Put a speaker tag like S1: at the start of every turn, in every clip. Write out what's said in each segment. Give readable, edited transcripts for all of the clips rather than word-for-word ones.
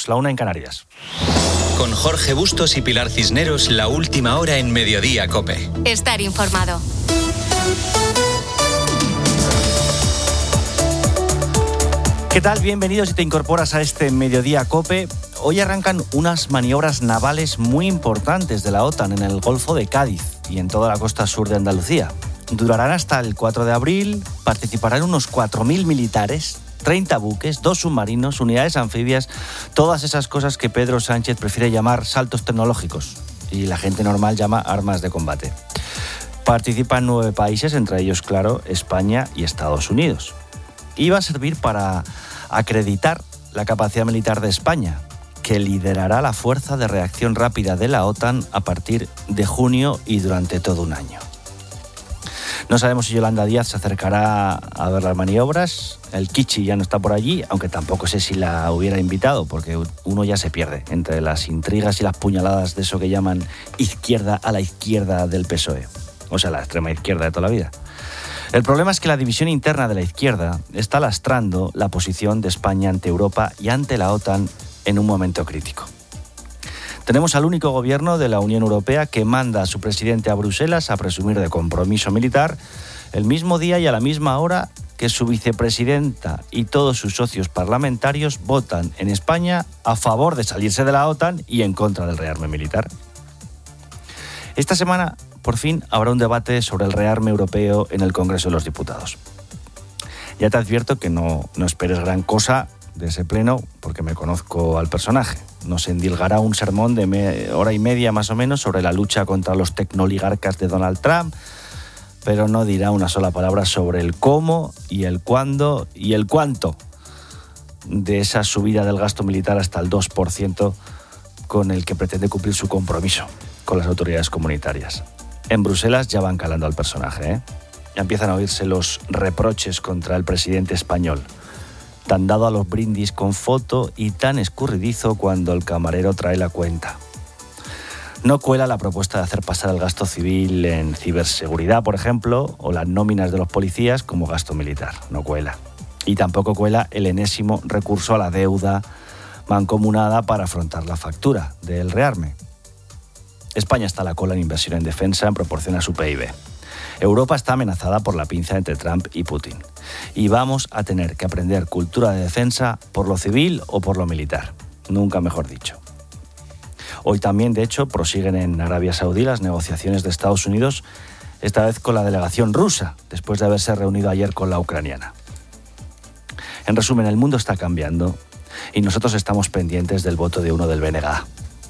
S1: Bienvenidos, 1:00 en Canarias.
S2: Con Jorge Bustos y Pilar Cisneros, la última hora en Mediodía COPE.
S3: Estar informado.
S1: ¿Qué tal? Bienvenidos si te incorporas a este Mediodía COPE. Hoy arrancan unas maniobras navales muy importantes de la OTAN en el Golfo de Cádiz y en toda la costa sur de Andalucía. Durarán hasta el 4 de abril, participarán unos 4.000 militares, 30 buques, 2 submarinos, unidades anfibias, todas esas cosas que Pedro Sánchez prefiere llamar saltos tecnológicos y la gente normal llama armas de combate. Participan 9 países, entre ellos, claro, España y Estados Unidos. Y va a servir para acreditar la capacidad militar de España, que liderará la fuerza de reacción rápida de la OTAN a partir de junio y durante todo un año. No sabemos si Yolanda Díaz se acercará a ver las maniobras. El Kichi ya no está por allí, aunque tampoco sé si la hubiera invitado, porque uno ya se pierde entre las intrigas y las puñaladas de eso que llaman izquierda a la izquierda del PSOE. O sea, la extrema izquierda de toda la vida. El problema es que la división interna de la izquierda está lastrando la posición de España ante Europa y ante la OTAN en un momento crítico. Tenemos al único gobierno de la Unión Europea que manda a su presidente a Bruselas a presumir de compromiso militar el mismo día y a la misma hora que su vicepresidenta y todos sus socios parlamentarios votan en España a favor de salirse de la OTAN y en contra del rearme militar. Esta semana, por fin, habrá un debate sobre el rearme europeo en el Congreso de los Diputados. Ya te advierto que no esperes gran cosa de ese pleno, porque me conozco al personaje. Nos endilgará un sermón de hora y media más o menos sobre la lucha contra los tecnoligarcas de Donald Trump, pero no dirá una sola palabra sobre el cómo y el cuándo y el cuánto de esa subida del gasto militar hasta el 2% con el que pretende cumplir su compromiso con las autoridades comunitarias. En Bruselas ya van calando al personaje, ¿eh? Ya empiezan a oírse los reproches contra el presidente español, tan dado a los brindis con foto y tan escurridizo cuando el camarero trae la cuenta. No cuela la propuesta de hacer pasar el gasto civil en ciberseguridad, por ejemplo, o las nóminas de los policías como gasto militar. No cuela. Y tampoco cuela el enésimo recurso a la deuda mancomunada para afrontar la factura del rearme. España está a la cola en inversión en defensa en proporción a su PIB. Europa está amenazada por la pinza entre Trump y Putin. Y vamos a tener que aprender cultura de defensa por lo civil o por lo militar. Nunca mejor dicho. Hoy también, de hecho, prosiguen en Arabia Saudí las negociaciones de Estados Unidos, esta vez con la delegación rusa, después de haberse reunido ayer con la ucraniana. En resumen, el mundo está cambiando y nosotros estamos pendientes del voto de uno del BNG.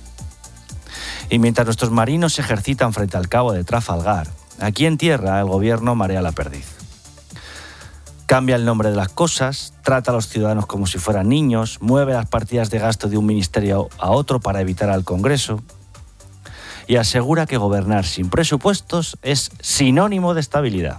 S1: Y mientras nuestros marinos se ejercitan frente al cabo de Trafalgar, aquí en tierra el gobierno marea la perdiz. Cambia el nombre de las cosas, trata a los ciudadanos como si fueran niños, mueve las partidas de gasto de un ministerio a otro para evitar al Congreso y asegura que gobernar sin presupuestos es sinónimo de estabilidad.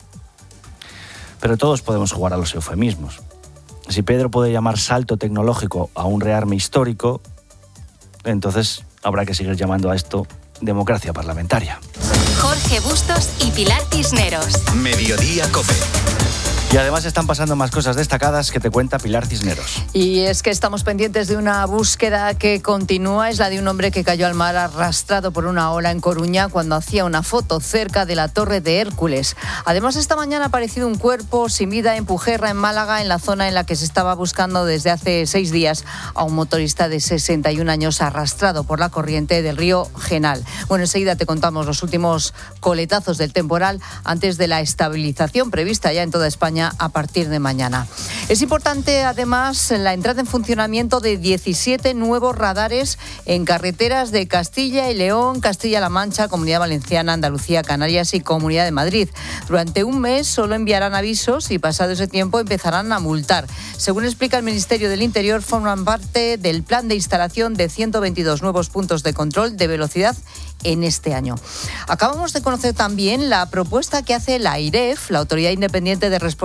S1: Pero todos podemos jugar a los eufemismos. Si Pedro puede llamar salto tecnológico a un rearme histórico, entonces habrá que seguir llamando a esto democracia parlamentaria.
S3: Jorge Bustos y Pilar Cisneros.
S2: Mediodía COPE.
S1: Y además están pasando más cosas destacadas que te cuenta Pilar Cisneros.
S4: Y es que estamos pendientes de una búsqueda que continúa. Es la de un hombre que cayó al mar arrastrado por una ola en Coruña cuando hacía una foto cerca de la Torre de Hércules. Además, esta mañana ha aparecido un cuerpo sin vida en Pujerra, en Málaga, en la zona en la que se estaba buscando desde hace 6 días a un motorista de 61 años arrastrado por la corriente del río Genal. Bueno, enseguida te contamos los últimos coletazos del temporal antes de la estabilización prevista ya en toda España a partir de mañana. Es importante, además, la entrada en funcionamiento de 17 nuevos radares en carreteras de Castilla y León, Castilla-La Mancha, Comunidad Valenciana, Andalucía, Canarias y Comunidad de Madrid. Durante un mes solo enviarán avisos y pasado ese tiempo empezarán a multar. Según explica el Ministerio del Interior, forman parte del plan de instalación de 122 nuevos puntos de control de velocidad en este año. Acabamos de conocer también la propuesta que hace la AIREF, la Autoridad Independiente de Responsabilidad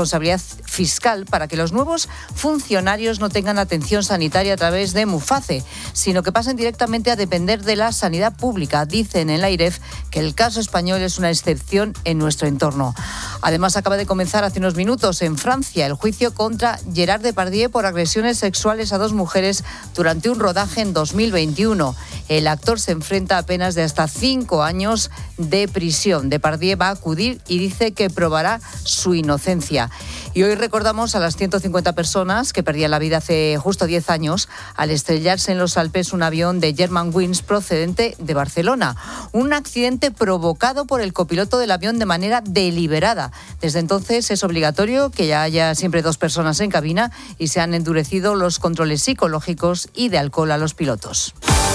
S4: responsabilidad fiscal para que los nuevos funcionarios no tengan atención sanitaria a través de Muface, sino que pasen directamente a depender de la sanidad pública. Dicen en la AIREF que el caso español es una excepción en nuestro entorno. Además, acaba de comenzar hace unos minutos en Francia el juicio contra Gerard Depardieu por agresiones sexuales a 2 mujeres durante un rodaje en 2021. El actor se enfrenta a penas de hasta 5 años de prisión. Depardieu va a acudir y dice que probará su inocencia. Y hoy recordamos a las 150 personas que perdían la vida hace justo 10 años al estrellarse en los Alpes un avión de Germanwings procedente de Barcelona. Un accidente provocado por el copiloto del avión de manera deliberada. Desde entonces es obligatorio que ya haya siempre 2 personas en cabina y se han endurecido los controles psicológicos y de alcohol a los pilotos.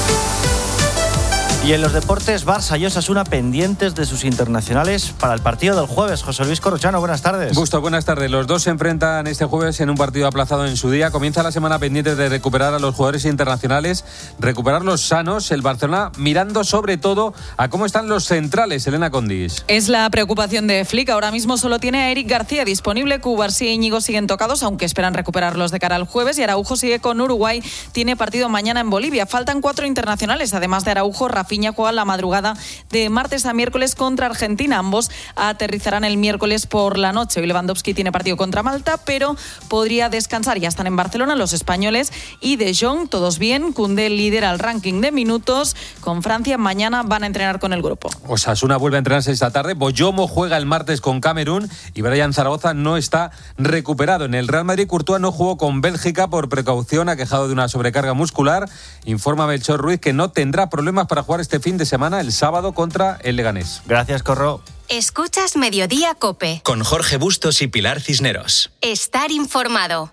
S1: Y en los deportes, Barça y Osasuna pendientes de sus internacionales para el partido del jueves. José Luis Corrochano, buenas tardes.
S5: Busto, buenas tardes. Los dos se enfrentan este jueves en un partido aplazado en su día. Comienza la semana pendiente de recuperar a los jugadores internacionales, recuperarlos sanos. El Barcelona mirando sobre todo a cómo están los centrales, Elena Condis.
S6: Es la preocupación de Flick. Ahora mismo solo tiene a Eric García disponible. Cubarsí y Íñigo siguen tocados, aunque esperan recuperarlos de cara al jueves. Y Araujo sigue con Uruguay. Tiene partido mañana en Bolivia. Faltan 4 internacionales. Además de Araujo, Rafinha juega la madrugada de martes a miércoles contra Argentina. Ambos aterrizarán el miércoles por la noche. Hoy Lewandowski tiene partido contra Malta, pero podría descansar. Ya están en Barcelona los españoles y De Jong, todos bien. Koundé lidera el ranking de minutos. Con Francia mañana van a entrenar con el grupo.
S5: Osasuna vuelve a entrenarse esta tarde. Boyomo juega el martes con Camerún y Brian Zaragoza no está recuperado. En el Real Madrid, Courtois no jugó con Bélgica por precaución, aquejado de una sobrecarga muscular. Informa Melchor Ruiz que no tendrá problemas para jugar este fin de semana, el sábado, contra el Leganés.
S1: Gracias, Corro.
S3: Escuchas Mediodía COPE.
S2: Con Jorge Bustos y Pilar Cisneros.
S3: Estar informado.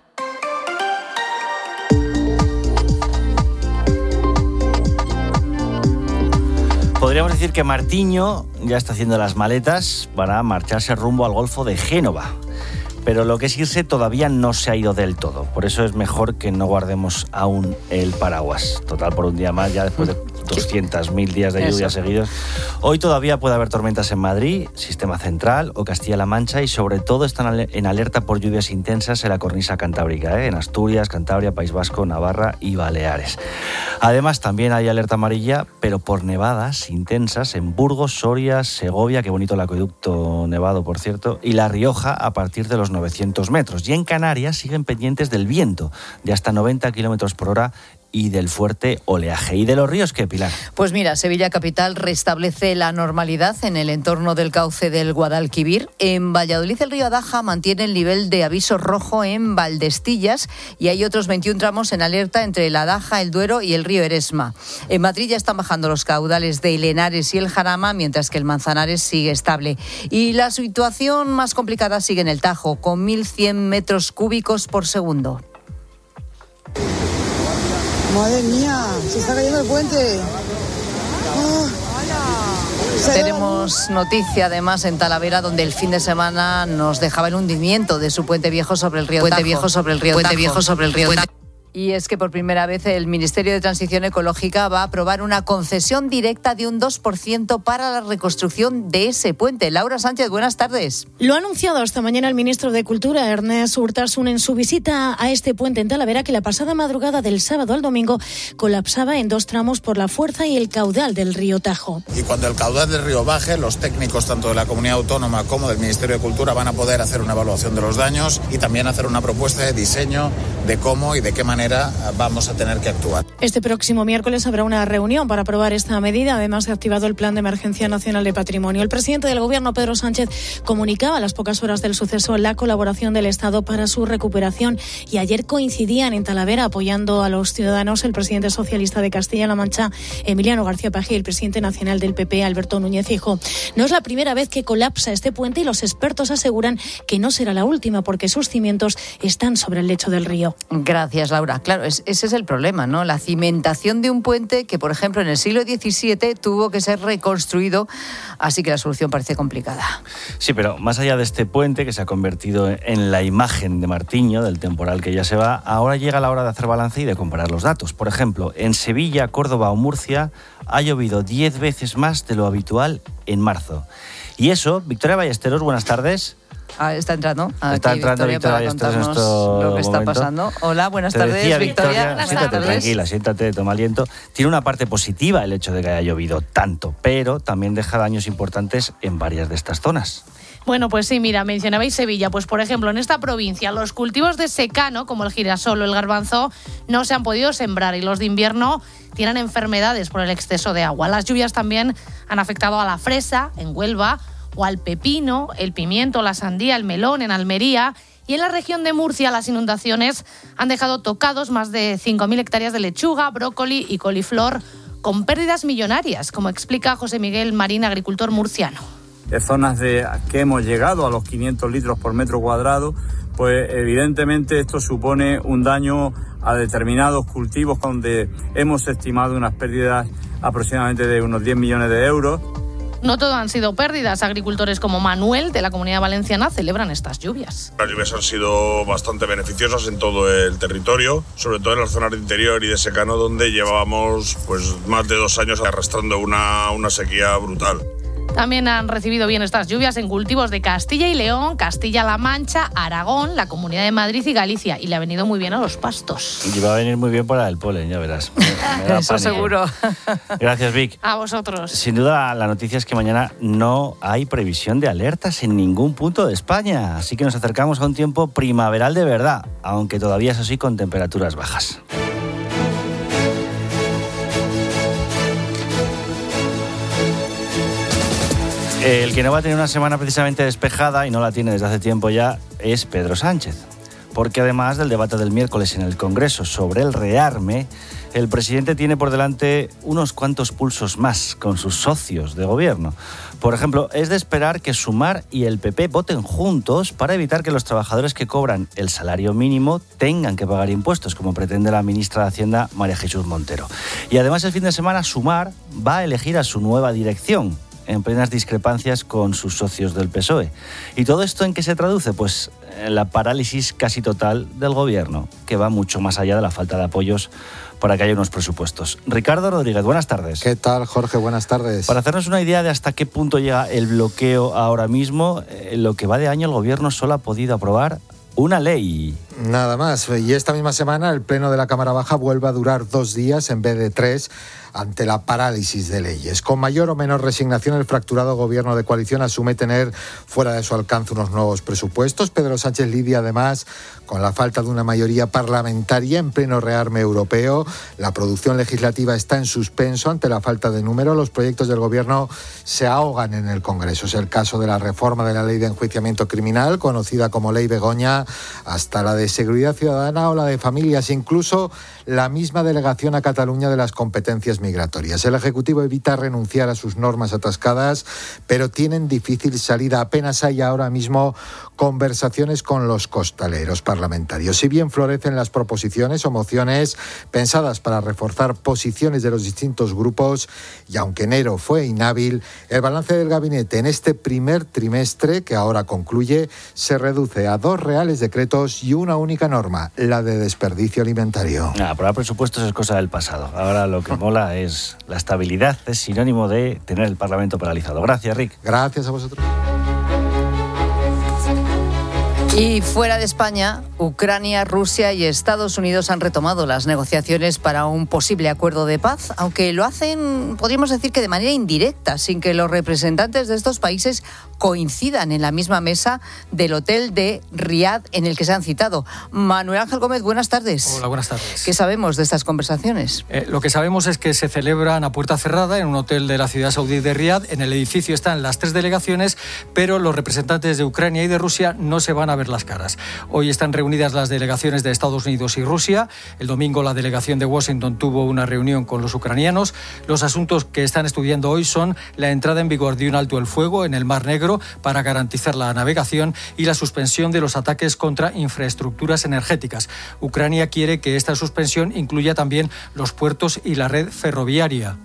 S1: Podríamos decir que Martiño ya está haciendo las maletas para marcharse rumbo al Golfo de Génova. Pero lo que es irse todavía no se ha ido del todo. Por eso es mejor que no guardemos aún el paraguas. Total, por un día más, ya después de 200.000 días de lluvia seguidos. Hoy todavía puede haber tormentas en Madrid, Sistema Central o Castilla-La Mancha, y sobre todo están en alerta por lluvias intensas en la cornisa cantábrica, en Asturias, Cantabria, País Vasco, Navarra y Baleares. Además, también hay alerta amarilla, pero por nevadas intensas en Burgos, Soria, Segovia, qué bonito el acueducto nevado, por cierto, y La Rioja a partir de los 900 metros. Y en Canarias siguen pendientes del viento de hasta 90 kilómetros por hora y del fuerte oleaje. ¿Y de los ríos qué, Pilar?
S4: Pues mira, Sevilla Capital restablece la normalidad en el entorno del cauce del Guadalquivir. En Valladolid el río Adaja mantiene el nivel de aviso rojo en Valdestillas y hay otros 21 tramos en alerta entre el Adaja, el Duero y el río Eresma. En Madrid ya están bajando los caudales de El Henares y el Jarama, mientras que el Manzanares sigue estable. Y la situación más complicada sigue en el Tajo, con 1.100 metros cúbicos por segundo.
S7: Madre mía, se está cayendo el puente.
S4: Tenemos noticia además en Talavera, donde el fin de semana nos dejaba el hundimiento de su puente viejo sobre el río Tajo. Y es que por primera vez el Ministerio de Transición Ecológica va a aprobar una concesión directa de un 2% para la reconstrucción de ese puente. Laura Sánchez, buenas tardes.
S8: Lo ha anunciado esta mañana el ministro de Cultura, Ernest Urtasun, en su visita a este puente en Talavera, que la pasada madrugada del sábado al domingo colapsaba en 2 tramos por la fuerza y el caudal del río Tajo.
S9: Y cuando el caudal del río baje, los técnicos tanto de la Comunidad Autónoma como del Ministerio de Cultura van a poder hacer una evaluación de los daños y también hacer una propuesta de diseño de cómo y de qué manera vamos a tener que actuar.
S8: Este próximo miércoles habrá una reunión para aprobar esta medida. Además, se ha activado el Plan de Emergencia Nacional de Patrimonio. El presidente del Gobierno, Pedro Sánchez, comunicaba a las pocas horas del suceso la colaboración del Estado para su recuperación, y ayer coincidían en Talavera apoyando a los ciudadanos el presidente socialista de Castilla-La Mancha, Emiliano García Paje, y el presidente nacional del PP, Alberto Núñez Feijóo. No es la primera vez que colapsa este puente y los expertos aseguran que no será la última, porque sus cimientos están sobre el lecho del río.
S4: Gracias, Laura. Claro, ese es el problema, ¿no? La cimentación de un puente que, por ejemplo, en el siglo XVII tuvo que ser reconstruido, así que la solución parece complicada.
S1: Sí, pero más allá de este puente que se ha convertido en la imagen de Martiño, del temporal que ya se va, ahora llega la hora de hacer balance y de comparar los datos. Por ejemplo, en Sevilla, Córdoba o Murcia ha llovido 10 veces más de lo habitual en marzo. Y eso, Victoria Ballesteros, buenas tardes.
S4: Está entrando.
S1: Está entrando Victoria Ballesteros en estos
S4: lo que está
S1: momentos.
S4: pasando. Hola, buenas
S1: Te
S4: tardes,
S1: decía,
S4: Victoria.
S1: Buenas siéntate tranquila, siéntate, toma aliento. Tiene una parte positiva el hecho de que haya llovido tanto, pero también deja daños importantes en varias de estas zonas.
S10: Bueno, pues sí, mira, mencionabais Sevilla. Pues, por ejemplo, en esta provincia los cultivos de secano, como el girasol o el garbanzo, no se han podido sembrar y los de invierno tienen enfermedades por el exceso de agua. Las lluvias también han afectado a la fresa en Huelva o al pepino, el pimiento, la sandía, el melón en Almería. Y en la región de Murcia las inundaciones han dejado tocados más de 5.000 hectáreas de lechuga, brócoli y coliflor con pérdidas millonarias, como explica José Miguel Marín, agricultor murciano.
S11: Zonas que hemos llegado a los 500 litros por metro cuadrado, pues evidentemente esto supone un daño a determinados cultivos donde hemos estimado unas pérdidas aproximadamente de unos 10 millones de euros.
S10: No todo han sido pérdidas. Agricultores como Manuel, de la Comunidad Valenciana, celebran estas lluvias.
S12: Las lluvias han sido bastante beneficiosas en todo el territorio, sobre todo en las zonas de interior y de secano, donde llevábamos pues más de 2 años arrastrando una sequía brutal.
S10: También han recibido bien estas lluvias en cultivos de Castilla y León, Castilla-La Mancha, Aragón, la Comunidad de Madrid y Galicia. Y le ha venido muy bien a los pastos.
S1: Y va a venir muy bien para el polen, ya verás. Me da
S4: Eso
S1: pánico.
S4: seguro.
S1: Gracias, Vic.
S10: A vosotros.
S1: Sin duda, la noticia es que mañana no hay previsión de alertas en ningún punto de España. Así que nos acercamos a un tiempo primaveral de verdad, aunque todavía es así con temperaturas bajas. El que no va a tener una semana precisamente despejada, y no la tiene desde hace tiempo ya, es Pedro Sánchez. Porque además del debate del miércoles en el Congreso sobre el rearme, el presidente tiene por delante unos cuantos pulsos más con sus socios de gobierno. Por ejemplo, es de esperar que Sumar y el PP voten juntos para evitar que los trabajadores que cobran el salario mínimo tengan que pagar impuestos, como pretende la ministra de Hacienda, María Jesús Montero. Y además el fin de semana Sumar va a elegir a su nueva dirección, en plenas discrepancias con sus socios del PSOE. ¿Y todo esto en qué se traduce? Pues en la parálisis casi total del gobierno, que va mucho más allá de la falta de apoyos para que haya unos presupuestos. Ricardo Rodríguez, buenas tardes.
S13: ¿Qué tal, Jorge? Buenas tardes.
S1: Para hacernos una idea de hasta qué punto llega el bloqueo ahora mismo, en lo que va de año el gobierno solo ha podido aprobar una ley.
S13: Nada más. Y esta misma semana el Pleno de la Cámara Baja vuelve a durar 2 días en vez de 3 ante la parálisis de leyes. Con mayor o menor resignación, el fracturado gobierno de coalición asume tener fuera de su alcance unos nuevos presupuestos. Pedro Sánchez lidia además con la falta de una mayoría parlamentaria en pleno rearme europeo. La producción legislativa está en suspenso ante la falta de número. Los proyectos del gobierno se ahogan en el Congreso. Es el caso de la reforma de la ley de enjuiciamiento criminal, conocida como Ley Begoña, hasta la de seguridad ciudadana o la de familias, incluso la misma delegación a Cataluña de las competencias migratorias. El Ejecutivo evita renunciar a sus normas atascadas, pero tienen difícil salida. Apenas hay ahora mismo conversaciones con los costaleros parlamentarios. Si bien florecen las proposiciones o mociones pensadas para reforzar posiciones de los distintos grupos, y aunque enero fue inhábil, el balance del gabinete en este primer trimestre, que ahora concluye, se reduce a 2 reales decretos y una única norma, la de desperdicio alimentario.
S1: Aprobar presupuestos es cosa del pasado. Ahora lo que mola es la estabilidad, es sinónimo de tener el Parlamento paralizado. Gracias, Rick.
S13: Gracias a vosotros.
S4: Y fuera de España, Ucrania, Rusia y Estados Unidos han retomado las negociaciones para un posible acuerdo de paz, aunque lo hacen, podríamos decir que de manera indirecta, sin que los representantes de estos países coincidan en la misma mesa del hotel de Riad en el que se han citado. Manuel Ángel Gómez, buenas tardes.
S14: Hola, buenas tardes.
S4: ¿Qué sabemos de estas conversaciones?
S14: Lo que sabemos es que se celebran a puerta cerrada en un hotel de la ciudad saudí de Riad. En el edificio están las 3 delegaciones, pero los representantes de Ucrania y de Rusia no se van a ver las caras. Hoy están reunidas las delegaciones de Estados Unidos y Rusia. El domingo la delegación de Washington tuvo una reunión con los ucranianos. Los asuntos que están estudiando hoy son la entrada en vigor de un alto el fuego en el Mar Negro para garantizar la navegación y la suspensión de los ataques contra infraestructuras energéticas. Ucrania quiere que esta suspensión incluya también los puertos y la red ferroviaria.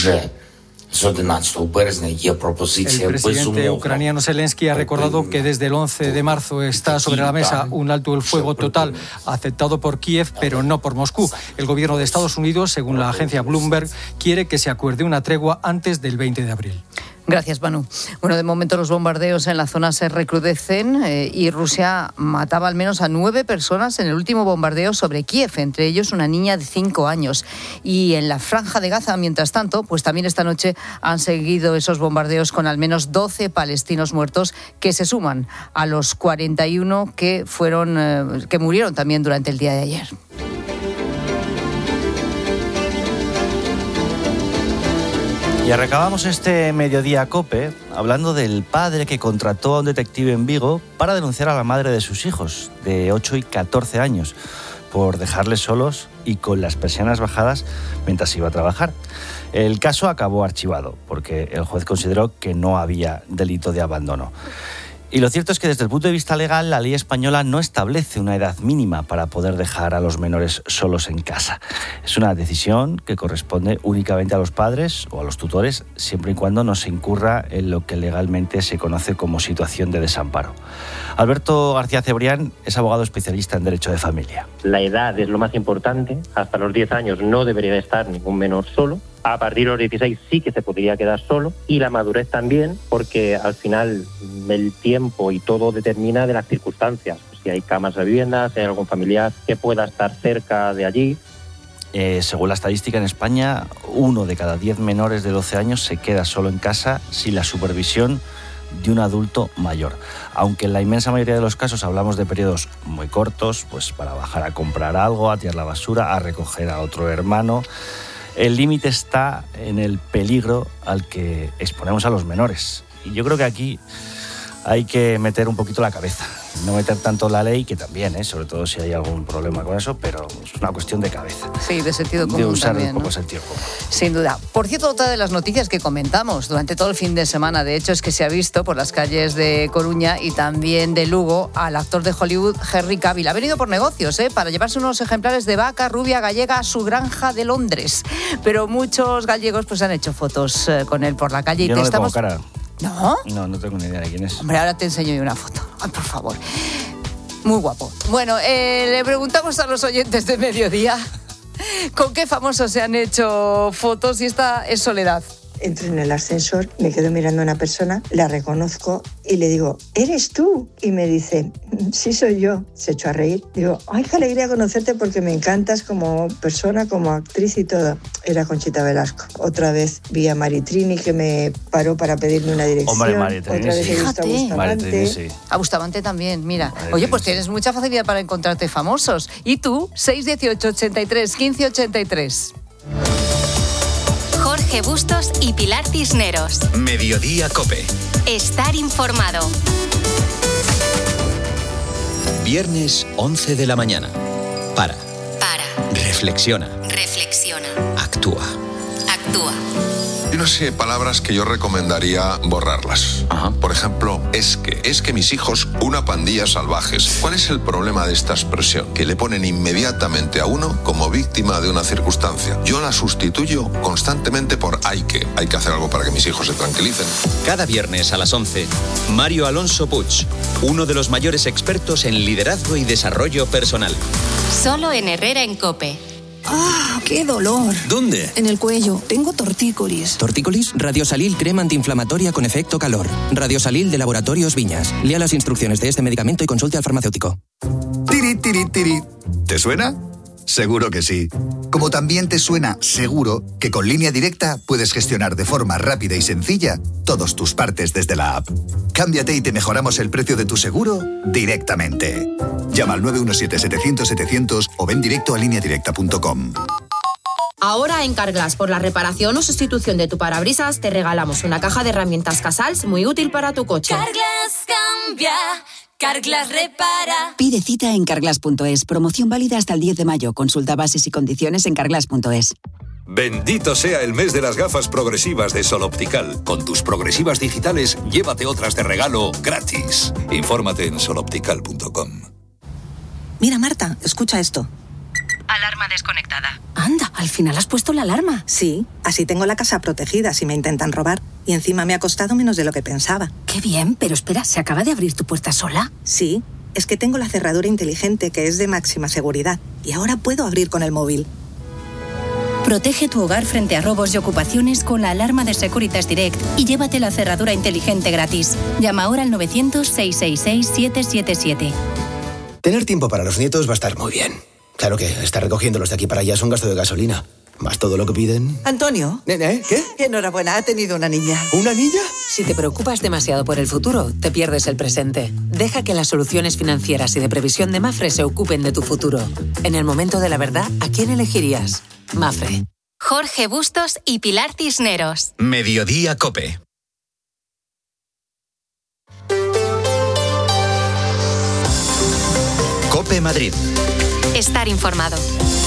S14: El presidente ucraniano Zelensky ha recordado que desde el 11 de marzo está sobre la mesa un alto el fuego total aceptado por Kiev, pero no por Moscú. El gobierno de Estados Unidos, según la agencia Bloomberg, quiere que se acuerde una tregua antes del 20 de abril.
S4: Gracias, Manu. Bueno, de momento los bombardeos en la zona se recrudecen y Rusia mataba al menos a 9 personas en el último bombardeo sobre Kiev, entre ellos una niña de 5 años. Y en la Franja de Gaza, mientras tanto, pues también esta noche han seguido esos bombardeos con al menos 12 palestinos muertos que se suman a los 41 que murieron también durante el día de ayer.
S1: Y arrancábamos este mediodía COPE hablando del padre que contrató a un detective en Vigo para denunciar a la madre de sus hijos, de 8 y 14 años, por dejarles solos y con las persianas bajadas mientras iba a trabajar. El caso acabó archivado porque el juez consideró que no había delito de abandono. Y lo cierto es que desde el punto de vista legal, la ley española no establece una edad mínima para poder dejar a los menores solos en casa. Es una decisión que corresponde únicamente a los padres o a los tutores, siempre y cuando no se incurra en lo que legalmente se conoce como situación de desamparo. Alberto García Cebrián es abogado especialista en derecho de familia.
S15: La edad es lo más importante. Hasta los 10 años no debería de estar ningún menor solo. A partir de los 16 sí que se podría quedar solo, y la madurez también, porque al final el tiempo y todo determina de las circunstancias. Si hay camas de vivienda, si hay algún familiar que pueda estar cerca de allí.
S1: Según la estadística en España, 1 de cada 10 menores de 12 años se queda solo en casa sin la supervisión de un adulto mayor. Aunque en la inmensa mayoría de los casos hablamos de periodos muy cortos, pues para bajar a comprar algo, a tirar la basura, a recoger a otro hermano. El límite está en el peligro al que exponemos a los menores. Y yo creo que aquí hay que meter un poquito la cabeza. No meter tanto la ley, que también, sobre todo si hay algún problema con eso, pero es una cuestión de cabeza.
S4: Sí, de sentido común.
S1: De usar
S4: también,
S1: un poco
S4: ¿no?
S1: sentido común.
S4: Sin duda. Por cierto, otra de las noticias que comentamos durante todo el fin de semana, de hecho, es que se ha visto por las calles de Coruña y también de Lugo al actor de Hollywood Henry Cavill. Ha venido por negocios, para llevarse unos ejemplares de vaca rubia gallega a su granja de Londres. Pero muchos gallegos pues han hecho fotos con él por la calle.
S1: Yo no le pongo cara.
S4: ¿No?
S1: No tengo ni idea de quién es.
S4: Hombre, ahora te enseño yo una foto. Ay, por favor. Muy guapo. Bueno, le preguntamos a los oyentes de Mediodía con qué famosos se han hecho fotos, y esta es Soledad.
S16: Entro en el ascensor, me quedo mirando a una persona, la reconozco y le digo, ¿eres tú? Y me dice, sí, soy yo. Se echó a reír. Digo, ay, qué alegría conocerte porque me encantas como persona, como actriz y todo. Era Conchita Velasco. Otra vez vi a Maritrini, que me paró para pedirme una dirección.
S1: Hombre, Maritrini,
S16: otra vez
S1: sí.
S16: he visto a Bustamante.
S1: Maritrini, sí.
S4: A Bustamante también, mira.
S1: Maritrini,
S4: Oye, pues
S1: sí.
S4: tienes mucha facilidad para encontrarte famosos. ¿Y tú? 618 83 15 83.
S3: Jorge Bustos y Pilar Cisneros.
S2: Mediodía COPE.
S3: Estar informado.
S2: Viernes 11 de la mañana. Para. Reflexiona. Actúa.
S17: Yo no sé, palabras que yo recomendaría borrarlas. Por ejemplo, es que mis hijos, una pandilla salvajes. ¿Cuál es el problema de esta expresión? Que le ponen inmediatamente a uno como víctima de una circunstancia. Yo la sustituyo constantemente por hay que hacer algo para que mis hijos se tranquilicen.
S2: Cada viernes a las 11, Mario Alonso Puig, uno de los mayores expertos en liderazgo y desarrollo personal.
S3: Solo en Herrera en COPE.
S18: ¡Ah, qué dolor!
S2: ¿Dónde?
S18: En el cuello. Tengo tortícolis.
S19: ¿Tortícolis? Radiosalil, crema antiinflamatoria con efecto calor. Radiosalil de Laboratorios Viñas. Lea las instrucciones de este medicamento y consulte al farmacéutico.
S20: Tiri, tiri, tiri. ¿Te suena? Seguro que sí. Como también te suena seguro que con Línea Directa puedes gestionar de forma rápida y sencilla todos tus partes desde la app. Cámbiate y te mejoramos el precio de tu seguro directamente. Llama al 917-700-700 o ven directo a lineadirecta.com.
S21: Ahora en Carglass, por la reparación o sustitución de tu parabrisas, te regalamos una caja de herramientas Casals muy útil para tu coche.
S22: Carglass cambia, Carglass repara.
S23: Pide cita en carglass.es. Promoción válida hasta el 10 de mayo. Consulta bases y condiciones en carglass.es.
S24: Bendito sea el mes de las gafas progresivas de Sol Optical. Con tus progresivas digitales, llévate otras de regalo gratis. Infórmate en soloptical.com.
S23: Mira, Marta, escucha esto.
S22: Alarma desconectada.
S23: Anda, al final has puesto la alarma.
S25: Sí, así tengo la casa protegida si me intentan robar. Y encima me ha costado menos de lo que pensaba.
S23: Qué bien, pero espera, ¿se acaba de abrir tu puerta sola?
S25: Sí, es que tengo la cerradura inteligente que es de máxima seguridad. Y ahora puedo abrir con el móvil.
S5: Protege tu hogar frente a robos y ocupaciones con la alarma de Securitas Direct y llévate la cerradura inteligente gratis. Llama ahora al 900-666-777.
S6: Tener tiempo para los nietos va a estar muy bien. Claro que estar recogiéndolos de aquí para allá es un gasto de gasolina. Más todo lo que piden.
S7: Antonio.
S6: ¿Qué?
S7: Enhorabuena, ha tenido una niña.
S6: ¿Una niña?
S7: Si te preocupas demasiado por el futuro, te pierdes el presente. Deja que las soluciones financieras y de previsión de Mafre se ocupen de tu futuro. En el momento de la verdad, ¿a quién elegirías? Mafre.
S3: Jorge Bustos y Pilar Cisneros.
S2: Mediodía COPE. COPE Madrid.
S3: Estar informado.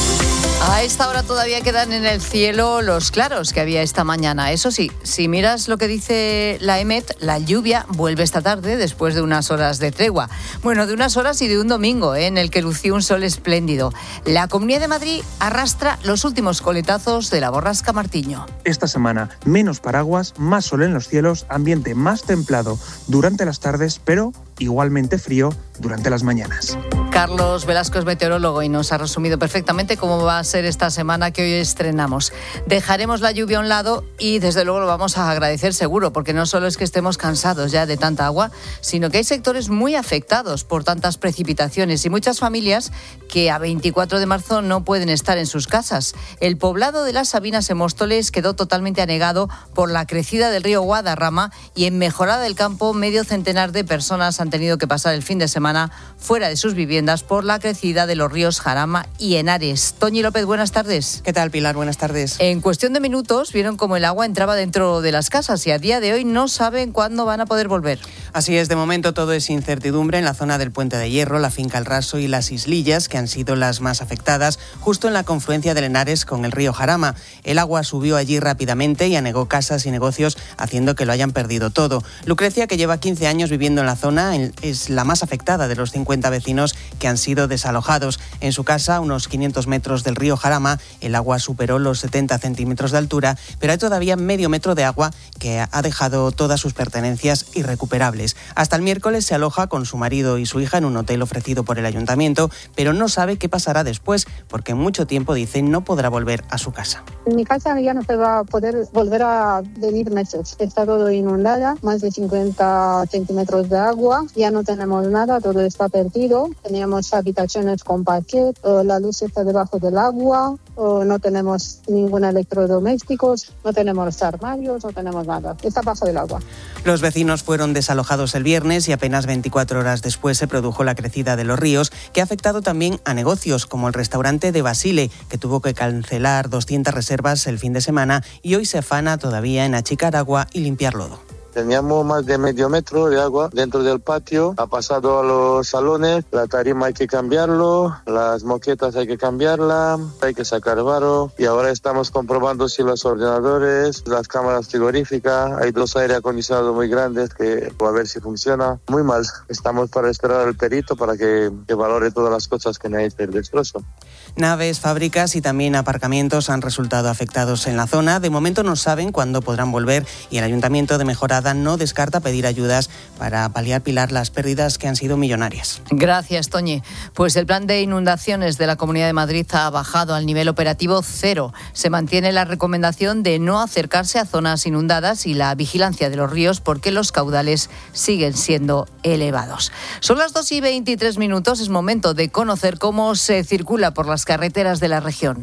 S4: A esta hora todavía quedan en el cielo los claros que había esta mañana. Eso sí, si miras lo que dice la EMET, la lluvia vuelve esta tarde después de unas horas de tregua. Bueno, de unas horas y de un domingo, en el que lució un sol espléndido. La Comunidad de Madrid arrastra los últimos coletazos de la borrasca Martiño.
S8: Esta semana, menos paraguas, más sol en los cielos, ambiente más templado durante las tardes, pero igualmente frío durante las mañanas.
S4: Carlos Velasco es meteorólogo y nos ha resumido perfectamente cómo va a ser esta semana que hoy estrenamos. Dejaremos la lluvia a un lado y desde luego lo vamos a agradecer seguro, porque no solo es que estemos cansados ya de tanta agua, sino que hay sectores muy afectados por tantas precipitaciones y muchas familias que a 24 de marzo no pueden estar en sus casas. El poblado de las Sabinas en Móstoles quedó totalmente anegado por la crecida del río Guadarrama y en Mejorada del Campo medio centenar de personas han tenido que pasar el fin de semana fuera de sus viviendas por la crecida de los ríos Jarama y Henares. Toñi López, buenas tardes.
S9: ¿Qué tal, Pilar? Buenas tardes.
S4: En cuestión de minutos vieron cómo el agua entraba dentro de las casas y a día de hoy no saben cuándo van a poder volver.
S9: Así es, de momento todo es incertidumbre en la zona del Puente de Hierro, la Finca El Raso y las Islillas, que han sido las más afectadas, justo en la confluencia del Henares con el río Jarama. El agua subió allí rápidamente y anegó casas y negocios, haciendo que lo hayan perdido todo. Lucrecia, que lleva 15 años viviendo en la zona, es la más afectada de los 50 vecinos que han sido desalojados. En su casa, a unos 500 metros del río Jarama, el agua superó los 70 centímetros de altura, pero hay todavía medio metro de agua que ha dejado todas sus pertenencias irrecuperables. Hasta el miércoles se aloja con su marido y su hija en un hotel ofrecido por el ayuntamiento, pero no sabe qué pasará después, porque en mucho tiempo, dice, no podrá volver a su casa.
S26: En mi casa ya no se va a poder volver a venir meses. Está todo inundada, más de 50 centímetros de agua, ya no tenemos nada, todo está perdido. Teníamos habitaciones con parquet, la luz está debajo del agua, no tenemos ningún electrodoméstico, no tenemos armarios, no tenemos nada. Está bajo del agua.
S9: Los vecinos fueron desalojados el viernes y apenas 24 horas después se produjo la crecida de los ríos, que ha afectado también a negocios como el restaurante de Basile, que tuvo que cancelar 200 reservas el fin de semana y hoy se afana todavía en achicar agua y limpiar lodo.
S27: Teníamos más de medio metro de agua dentro del patio, ha pasado a los salones, la tarima hay que cambiarlo, las moquetas hay que cambiarla, hay que sacar varo y ahora estamos comprobando si los ordenadores, las cámaras frigoríficas, hay 2 aire acondicionados muy grandes que a ver si funciona. Muy mal, estamos para esperar al perito para que valore todas las cosas que necesita el destrozo.
S9: Naves, fábricas y también aparcamientos han resultado afectados en la zona. De momento no saben cuándo podrán volver y el Ayuntamiento de Mejorada no descarta pedir ayudas para paliar, Pilar, las pérdidas que han sido millonarias.
S4: Gracias, Toñi. Pues el plan de inundaciones de la Comunidad de Madrid ha bajado al nivel operativo 0. Se mantiene la recomendación de no acercarse a zonas inundadas y la vigilancia de los ríos porque los caudales siguen siendo elevados. Son las 2:23. Es momento de conocer cómo se circula por las carreteras de la región.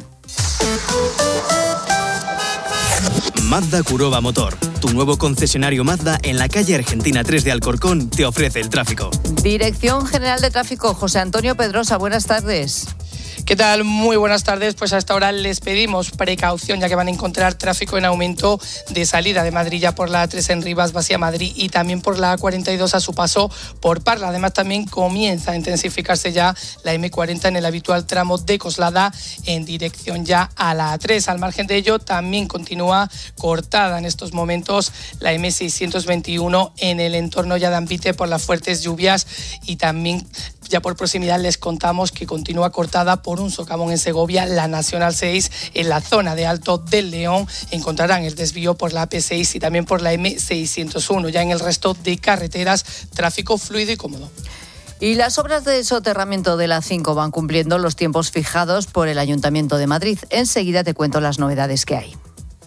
S28: Mazda Kurova Motor, tu nuevo concesionario Mazda en la calle Argentina 3 de Alcorcón, te ofrece el tráfico.
S4: Dirección General de Tráfico, José Antonio Pedrosa, buenas tardes.
S29: ¿Qué tal? Muy buenas tardes. Pues hasta ahora les pedimos precaución, ya que van a encontrar tráfico en aumento de salida de Madrid ya por la A3 en Rivas hacia Madrid y también por la A42 a su paso por Parla. Además, también comienza a intensificarse ya la M40 en el habitual tramo de Coslada en dirección ya a la A3. Al margen de ello, también continúa cortada en estos momentos la M621 en el entorno ya de Ambite por las fuertes lluvias y también ya por proximidad les contamos que continúa cortada por un socavón en Segovia, la Nacional 6 en la zona de Alto del León. Encontrarán el desvío por la AP6 y también por la M601. Ya en el resto de carreteras, tráfico fluido y cómodo.
S4: Y las obras de soterramiento de la A5 van cumpliendo los tiempos fijados por el Ayuntamiento de Madrid. Enseguida te cuento las novedades que hay.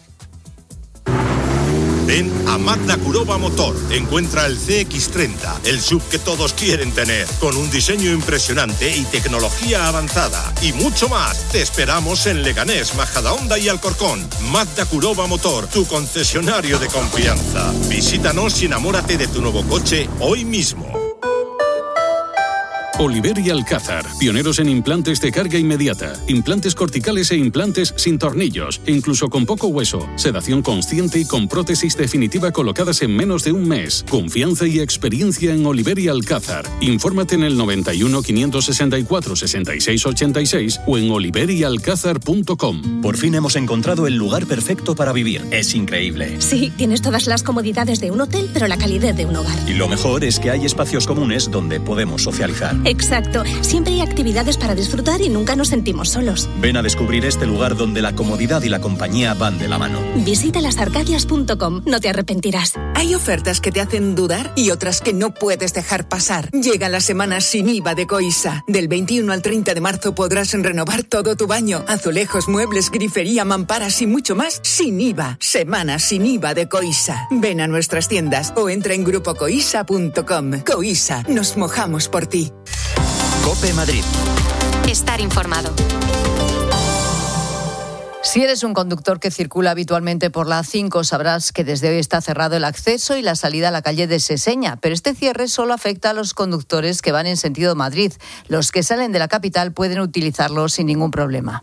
S1: Ven a Magda Kurova Motor. Encuentra el CX-30, el SUV que todos quieren tener, con un diseño impresionante y tecnología avanzada. Y mucho más. Te esperamos en Leganés, Majadahonda y Alcorcón. Magda Kurova Motor, tu concesionario de confianza. Visítanos y enamórate de tu nuevo coche hoy mismo.
S10: Oliver y Alcázar, pioneros en implantes de carga inmediata, implantes corticales e implantes sin tornillos, incluso con poco hueso, sedación consciente y con prótesis definitiva colocadas en menos de un mes. Confianza y experiencia en Oliver y Alcázar. Infórmate en el 91 564 66 86 o en oliveryalcázar.com.
S11: Por fin hemos encontrado el lugar perfecto para vivir. Es increíble.
S12: Sí, tienes todas las comodidades de un hotel, pero la calidez de un hogar.
S11: Y lo mejor es que hay espacios comunes donde podemos socializar.
S12: Exacto. Siempre hay actividades para disfrutar y nunca nos sentimos solos.
S11: Ven a descubrir este lugar donde la comodidad y la compañía van de la mano.
S12: Visita lasarcadias.com. No te arrepentirás.
S13: Hay ofertas que te hacen dudar y otras que no puedes dejar pasar. Llega la semana sin IVA de Coisa. Del 21 al 30 de marzo podrás renovar todo tu baño. Azulejos, muebles, grifería, mamparas y mucho más sin IVA. Semana sin IVA de Coisa. Ven a nuestras tiendas o entra en grupocoisa.com. Coisa, nos mojamos por ti.
S2: COPE Madrid.
S3: Estar informado.
S4: Si eres un conductor que circula habitualmente por la A5, sabrás que desde hoy está cerrado el acceso y la salida a la calle de Seseña, pero este cierre solo afecta a los conductores que van en sentido Madrid. Los que salen de la capital pueden utilizarlo sin ningún problema.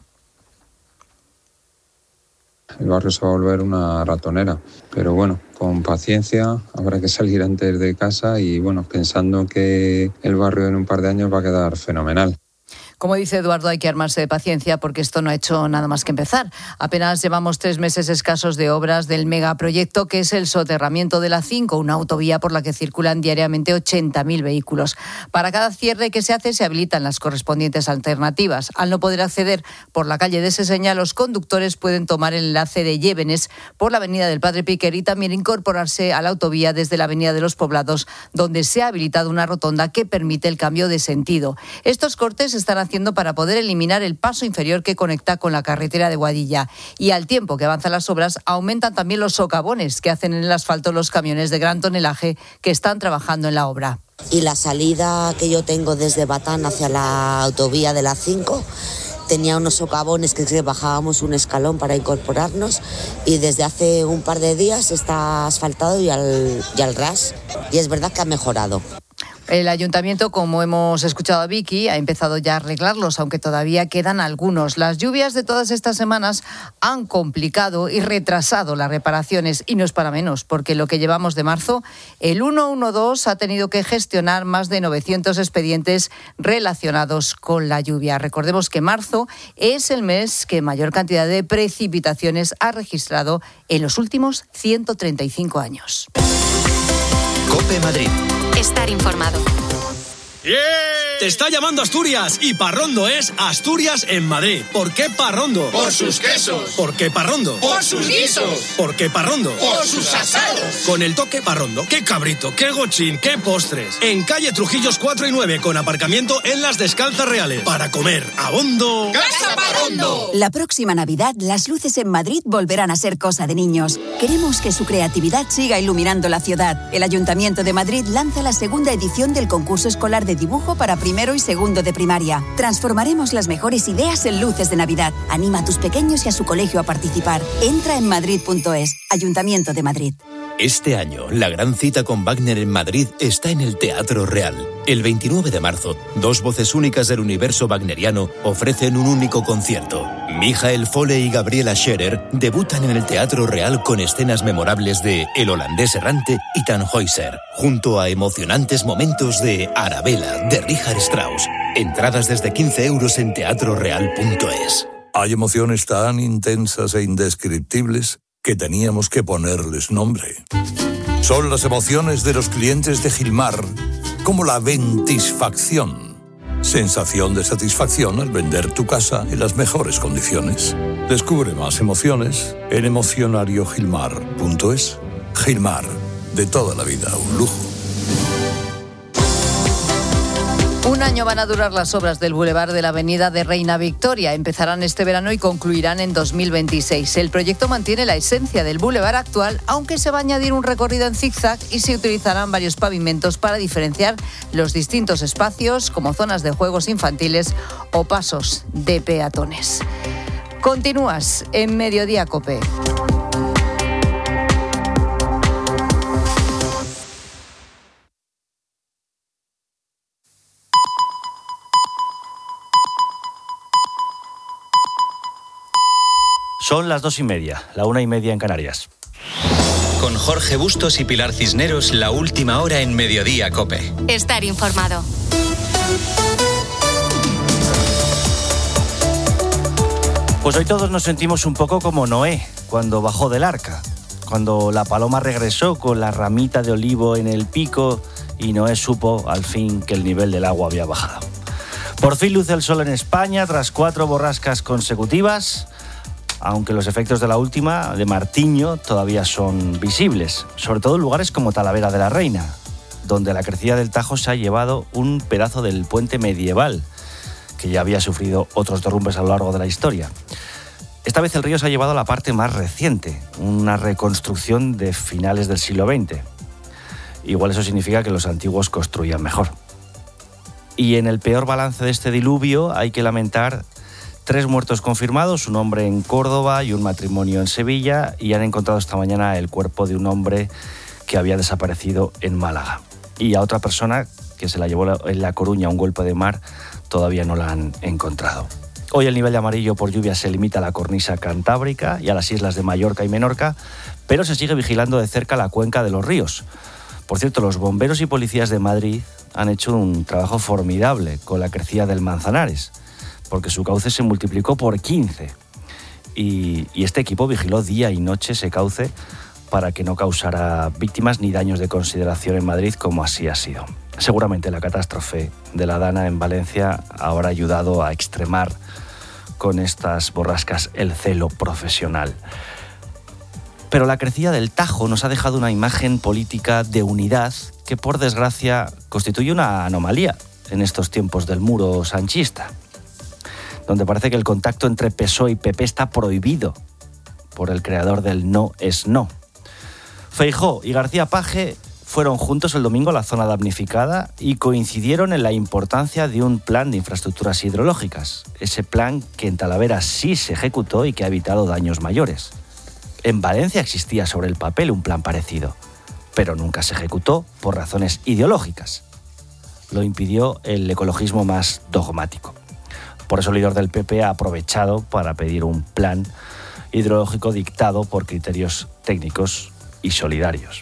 S14: El barrio se va a volver una ratonera, pero bueno, con paciencia, habrá que salir antes de casa y bueno, pensando que el barrio en un par de años va a quedar fenomenal.
S4: Como dice Eduardo, hay que armarse de paciencia porque esto no ha hecho nada más que empezar. Apenas llevamos 3 meses escasos de obras del megaproyecto que es el soterramiento de la A5, una autovía por la que circulan diariamente 80.000 vehículos. Para cada cierre que se hace se habilitan las correspondientes alternativas. Al no poder acceder por la calle de Seseña, los conductores pueden tomar el enlace de Llévenes por la avenida del Padre Piquer y también incorporarse a la autovía desde la avenida de los Poblados, donde se ha habilitado una rotonda que permite el cambio de sentido. Estos cortes están haciendo para poder eliminar el paso inferior que conecta con la carretera de Boadilla. Y al tiempo que avanzan las obras, aumentan también los socavones que hacen en el asfalto los camiones de gran tonelaje que están trabajando en la obra.
S15: Y la salida que yo tengo desde Batán hacia la autovía de la 5 tenía unos socavones que bajábamos un escalón para incorporarnos y desde hace un par de días está asfaltado y al ras. Y es verdad que ha mejorado.
S4: El ayuntamiento, como hemos escuchado a Vicky, ha empezado ya a arreglarlos, aunque todavía quedan algunos. Las lluvias de todas estas semanas han complicado y retrasado las reparaciones, y no es para menos, porque lo que llevamos de marzo, el 112 ha tenido que gestionar más de 900 expedientes relacionados con la lluvia. Recordemos que marzo es el mes que mayor cantidad de precipitaciones ha registrado en los últimos 135 años.
S2: COPE Madrid.
S3: Estar informado.
S28: ¡Yeah! Te está llamando Asturias y Parrondo es Asturias en Madrid. ¿Por qué Parrondo?
S16: Por sus quesos.
S28: ¿Por qué Parrondo?
S16: Por sus guisos.
S28: ¿Por qué Parrondo?
S16: Por sus asados.
S28: Con el toque Parrondo, qué cabrito, qué gochín, qué postres. En calle Trujillos 4 y 9 con aparcamiento en Las Descalzas Reales. Para comer a bondo.
S16: ¡Casa Parrondo!
S23: La próxima Navidad, las luces en Madrid volverán a ser cosa de niños. Queremos que su creatividad siga iluminando la ciudad. El Ayuntamiento de Madrid lanza la segunda edición del concurso escolar de dibujo para primero y segundo de primaria. Transformaremos las mejores ideas en luces de Navidad. Anima a tus pequeños y a su colegio a participar. Entra en madrid.es. Ayuntamiento de Madrid.
S17: Este año, la gran cita con Wagner en Madrid está en el Teatro Real. El 29 de marzo, 2 voces únicas del universo wagneriano ofrecen un único concierto. Michael Fole y Gabriela Scherer debutan en el Teatro Real con escenas memorables de El holandés errante y Tannhäuser, junto a emocionantes momentos de Arabella, de Richard Strauss. Entradas desde 15 euros en teatroreal.es.
S24: Hay emociones tan intensas e indescriptibles que teníamos que ponerles nombre. Son las emociones de los clientes de Gilmar, como la ventisfacción. Sensación de satisfacción al vender tu casa en las mejores condiciones. Descubre más emociones en emocionariogilmar.es. Gilmar, de toda la vida, un lujo.
S4: año van a durar las obras del Boulevard de la Avenida de Reina Victoria. Empezarán este verano y concluirán en 2026. El proyecto mantiene la esencia del Boulevard actual, aunque se va a añadir un recorrido en zigzag y se utilizarán varios pavimentos para diferenciar los distintos espacios, como zonas de juegos infantiles o pasos de peatones. Continúas en Mediodía COPE.
S5: Son las 2:30, la 1:30 en Canarias.
S2: Con Jorge Bustos y Pilar Cisneros, la última hora en Mediodía COPE.
S3: Estar informado.
S5: Pues hoy todos nos sentimos un poco como Noé, cuando bajó del arca. Cuando la paloma regresó con la ramita de olivo en el pico y Noé supo al fin que el nivel del agua había bajado. Por fin luce el sol en España tras 4 borrascas consecutivas, aunque los efectos de la última, de Martiño, todavía son visibles, sobre todo en lugares como Talavera de la Reina, donde la crecida del Tajo se ha llevado un pedazo del puente medieval, que ya había sufrido otros derrumbes a lo largo de la historia. Esta vez el río se ha llevado a la parte más reciente, una reconstrucción de finales del siglo XX. Igual eso significa que los antiguos construían mejor. Y en el peor balance de este diluvio hay que lamentar 3 muertos confirmados, un hombre en Córdoba y un matrimonio en Sevilla, y han encontrado esta mañana el cuerpo de un hombre que había desaparecido en Málaga. Y a otra persona que se la llevó en La Coruña un golpe de mar, todavía no la han encontrado. Hoy el nivel de amarillo por lluvia se limita a la cornisa cantábrica y a las islas de Mallorca y Menorca, pero se sigue vigilando de cerca la cuenca de los ríos. Por cierto, los bomberos y policías de Madrid han hecho un trabajo formidable con la crecida del Manzanares, porque su cauce se multiplicó por 15. Y este equipo vigiló día y noche ese cauce para que no causara víctimas ni daños de consideración en Madrid, como así ha sido. Seguramente la catástrofe de la Dana en Valencia habrá ayudado a extremar con estas borrascas el celo profesional. Pero la crecida del Tajo nos ha dejado una imagen política de unidad que, por desgracia, constituye una anomalía en estos tiempos del muro sanchista, donde parece que el contacto entre PSOE y PP está prohibido por el creador del no es no. Feijóo y García Paje fueron juntos el domingo a la zona damnificada y coincidieron en la importancia de un plan de infraestructuras hidrológicas, ese plan que en Talavera sí se ejecutó y que ha evitado daños mayores. En Valencia existía sobre el papel un plan parecido, pero nunca se ejecutó por razones ideológicas. Lo impidió el ecologismo más dogmático. Por eso el líder del PP ha aprovechado para pedir un plan hidrológico dictado por criterios técnicos y solidarios.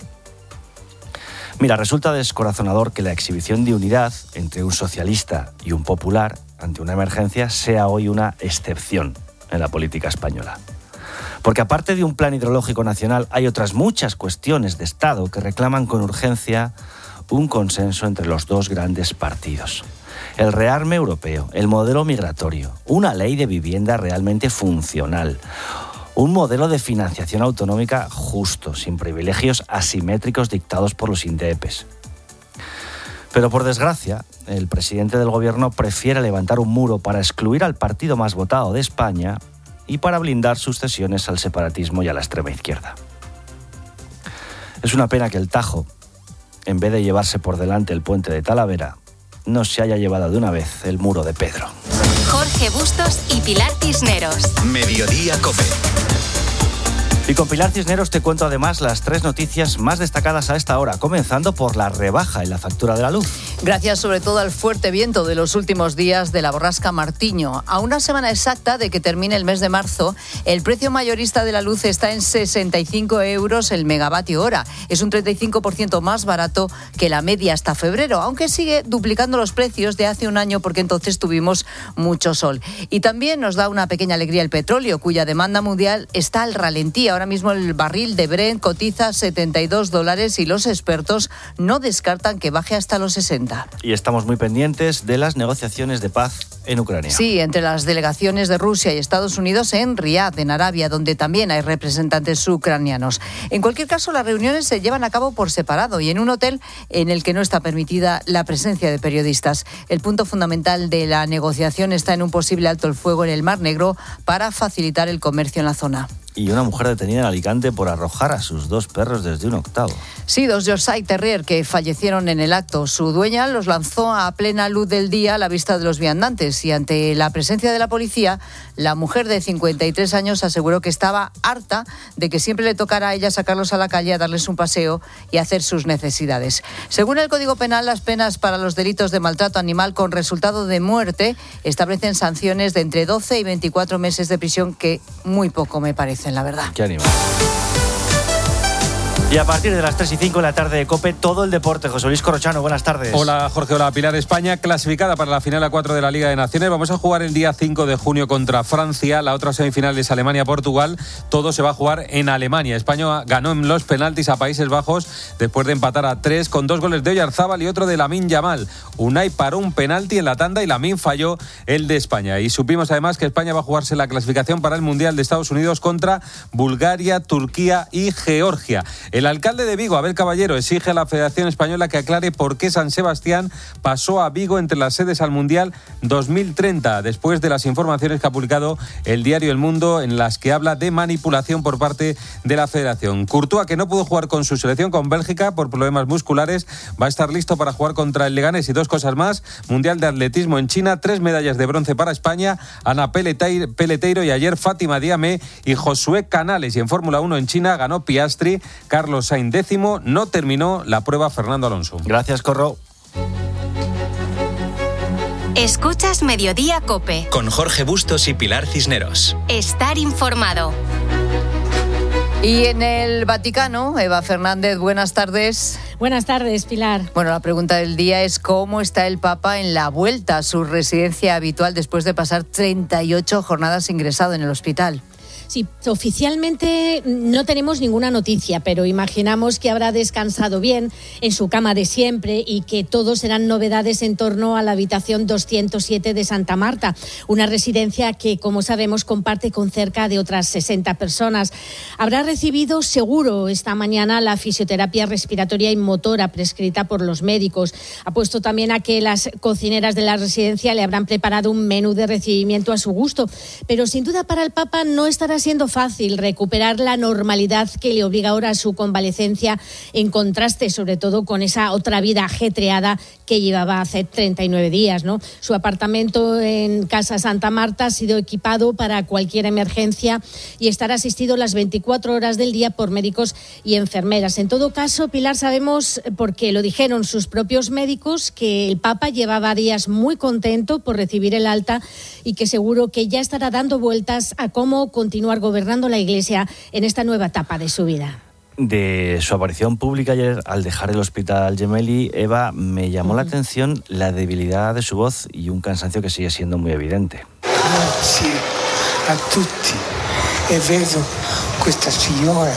S5: Mira, resulta descorazonador que la exhibición de unidad entre un socialista y un popular ante una emergencia sea hoy una excepción en la política española. Porque aparte de un plan hidrológico nacional, hay otras muchas cuestiones de Estado que reclaman con urgencia un consenso entre los dos grandes partidos. El rearme europeo, el modelo migratorio, una ley de vivienda realmente funcional, un modelo de financiación autonómica justo, sin privilegios asimétricos dictados por los INDEPs. Pero por desgracia, el presidente del gobierno prefiere levantar un muro para excluir al partido más votado de España y para blindar sus cesiones al separatismo y a la extrema izquierda. Es una pena que el Tajo, en vez de llevarse por delante el puente de Talavera, no se haya llevado de una vez el muro de Pedro.
S3: Jorge Bustos y Pilar Cisneros.
S2: Mediodía COPE.
S5: Y con Pilar Cisneros te cuento además las 3 noticias más destacadas a esta hora, comenzando por la rebaja en la factura de la luz.
S4: Gracias sobre todo al fuerte viento de los últimos días de la borrasca Martiño. A una semana exacta de que termine el mes de marzo, el precio mayorista de la luz está en 65 euros el megavatio hora. Es un 35% más barato que la media hasta febrero, aunque sigue duplicando los precios de hace un año porque entonces tuvimos mucho sol. Y también nos da una pequeña alegría el petróleo, cuya demanda mundial está al ralentí. ahora mismo el barril de Brent cotiza $72 y los expertos no descartan que baje hasta los 60.
S5: Y estamos muy pendientes de las negociaciones de paz en Ucrania.
S4: Sí, entre las delegaciones de Rusia y Estados Unidos en Riad, en Arabia, donde también hay representantes ucranianos. En cualquier caso, las reuniones se llevan a cabo por separado y en un hotel en el que no está permitida la presencia de periodistas. El punto fundamental de la negociación está en un posible alto el fuego en el Mar Negro para facilitar el comercio en la zona.
S5: Y una mujer detenida en Alicante por arrojar a sus 2 perros desde un octavo.
S4: Sí, 2 Yorkshire Terrier que fallecieron en el acto. Su dueña los lanzó a plena luz del día a la vista de los viandantes y ante la presencia de la policía, la mujer de 53 años aseguró que estaba harta de que siempre le tocara a ella sacarlos a la calle a darles un paseo y hacer sus necesidades. Según el Código Penal, las penas para los delitos de maltrato animal con resultado de muerte establecen sanciones de entre 12 y 24 meses de prisión, que muy poco me parece, la verdad.
S5: Qué animal. Y a partir de las 3 y 5 de la tarde de COPE, todo el deporte. José Luis Corrochano, buenas tardes.
S6: Hola Jorge, hola Pilar. España clasificada para la final A4 de la Liga de Naciones. Vamos a jugar el día 5 de junio contra Francia. La otra semifinal es Alemania-Portugal. Todo se va a jugar en Alemania. España ganó en los penaltis a Países Bajos después de empatar a 3 con 2 goles de Oyarzábal y otro de Lamine Yamal. Unai paró un penalti en la tanda y Lamine falló el de España. Y supimos además que España va a jugarse la clasificación para el Mundial de Estados Unidos contra Bulgaria, Turquía y Georgia. El alcalde de Vigo, Abel Caballero, exige a la Federación Española que aclare por qué San Sebastián pasó a Vigo entre las sedes al Mundial 2030, después de las informaciones que ha publicado el diario El Mundo, en las que habla de manipulación por parte de la Federación. Courtois, que no pudo jugar con su selección con Bélgica por problemas musculares, va a estar listo para jugar contra el Leganés. Y 2 cosas más: Mundial de Atletismo en China, 3 medallas de bronce para España, Ana Peleteiro y ayer Fátima Diame y Josué Canales. Y en Fórmula 1 en China ganó Piastri, Carlos Sainz décimo, no terminó la prueba Fernando Alonso.
S5: Gracias, Corro.
S3: Escuchas Mediodía COPE.
S2: Con Jorge Bustos y Pilar Cisneros.
S3: Estar informado.
S4: Y en el Vaticano, Eva Fernández, buenas tardes.
S7: Buenas tardes, Pilar.
S4: Bueno, la pregunta del día es cómo está el Papa en la vuelta a su residencia habitual después de pasar 38 jornadas ingresado en el hospital.
S7: Sí, oficialmente no tenemos ninguna noticia, pero imaginamos que habrá descansado bien en su cama de siempre y que todo serán novedades en torno a la habitación 207 de Santa Marta, una residencia que, como sabemos, comparte con cerca de otras 60 personas. Habrá recibido seguro esta mañana la fisioterapia respiratoria y motora prescrita por los médicos. Ha puesto también a que las cocineras de la residencia le habrán preparado un menú de recibimiento a su gusto, pero sin duda para el Papa no estará siendo fácil recuperar la normalidad que le obliga ahora a su convalecencia, en contraste sobre todo con esa otra vida ajetreada que llevaba hace 39 días, ¿no? Su apartamento en Casa Santa Marta ha sido equipado para cualquier emergencia y estará asistido las 24 horas del día por médicos y enfermeras. En todo caso, Pilar, sabemos, porque lo dijeron sus propios médicos, que el Papa llevaba días muy contento por recibir el alta y que seguro que ya estará dando vueltas a cómo continuar gobernando la Iglesia en esta nueva etapa de su vida.
S5: De su aparición pública ayer al dejar el hospital Gemelli, Eva, me llamó la atención la debilidad de su voz y un cansancio que sigue siendo muy evidente.
S8: Grazie a tutti. E vedo questa signora.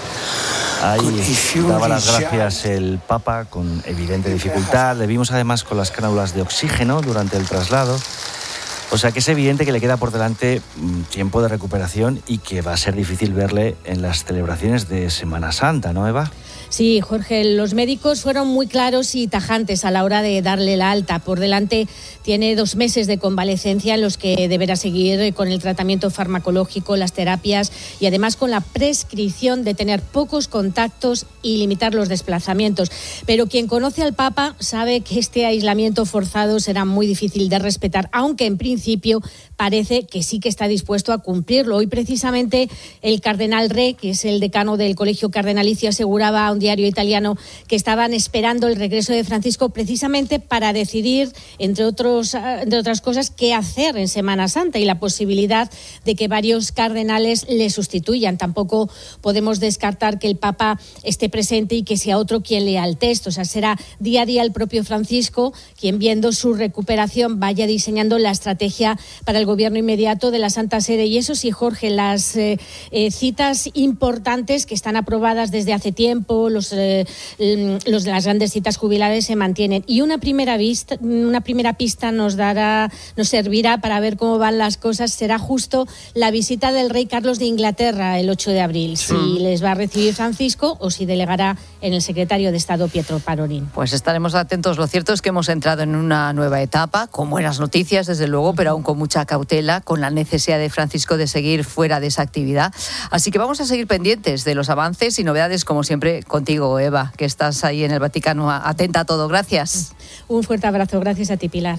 S5: Ahí daba las gracias el Papa con evidente dificultad. Le vimos además con las cánulas de oxígeno durante el traslado. O sea que es evidente que le queda por delante tiempo de recuperación y que va a ser difícil verle en las celebraciones de Semana Santa, ¿no, Eva?
S7: Sí, Jorge, los médicos fueron muy claros y tajantes a la hora de darle la alta. Por delante tiene 2 meses de convalecencia en los que deberá seguir con el tratamiento farmacológico, las terapias y además con la prescripción de tener pocos contactos y limitar los desplazamientos. Pero quien conoce al Papa sabe que este aislamiento forzado será muy difícil de respetar, aunque en principio parece que sí que está dispuesto a cumplirlo. Hoy precisamente el cardenal Re, que es el decano del Colegio Cardenalicio, aseguraba a un diario italiano que estaban esperando el regreso de Francisco precisamente para decidir, entre otras cosas, qué hacer en Semana Santa y la posibilidad de que varios cardenales le sustituyan. Tampoco podemos descartar que el Papa esté presente y que sea otro quien lea el texto. O sea, será día a día el propio Francisco quien, viendo su recuperación, vaya diseñando la estrategia estrategia para el gobierno inmediato de la Santa Sede. Y eso sí, Jorge, las citas importantes que están aprobadas desde hace tiempo, las grandes citas jubilares se mantienen. Y una primera pista nos servirá para ver cómo van las cosas. Será justo la visita del rey Carlos de Inglaterra el 8 de abril. Si les va a recibir Francisco o si delegará en el secretario de Estado Pietro Parolin.
S4: Pues estaremos atentos. Lo cierto es que hemos entrado en una nueva etapa, con buenas noticias, desde luego, pero aún con mucha cautela, con la necesidad de Francisco de seguir fuera de esa actividad. Así que vamos a seguir pendientes de los avances y novedades, como siempre, contigo, Eva, que estás ahí en el Vaticano atenta a todo. Gracias.
S7: Un fuerte abrazo. Gracias a ti, Pilar.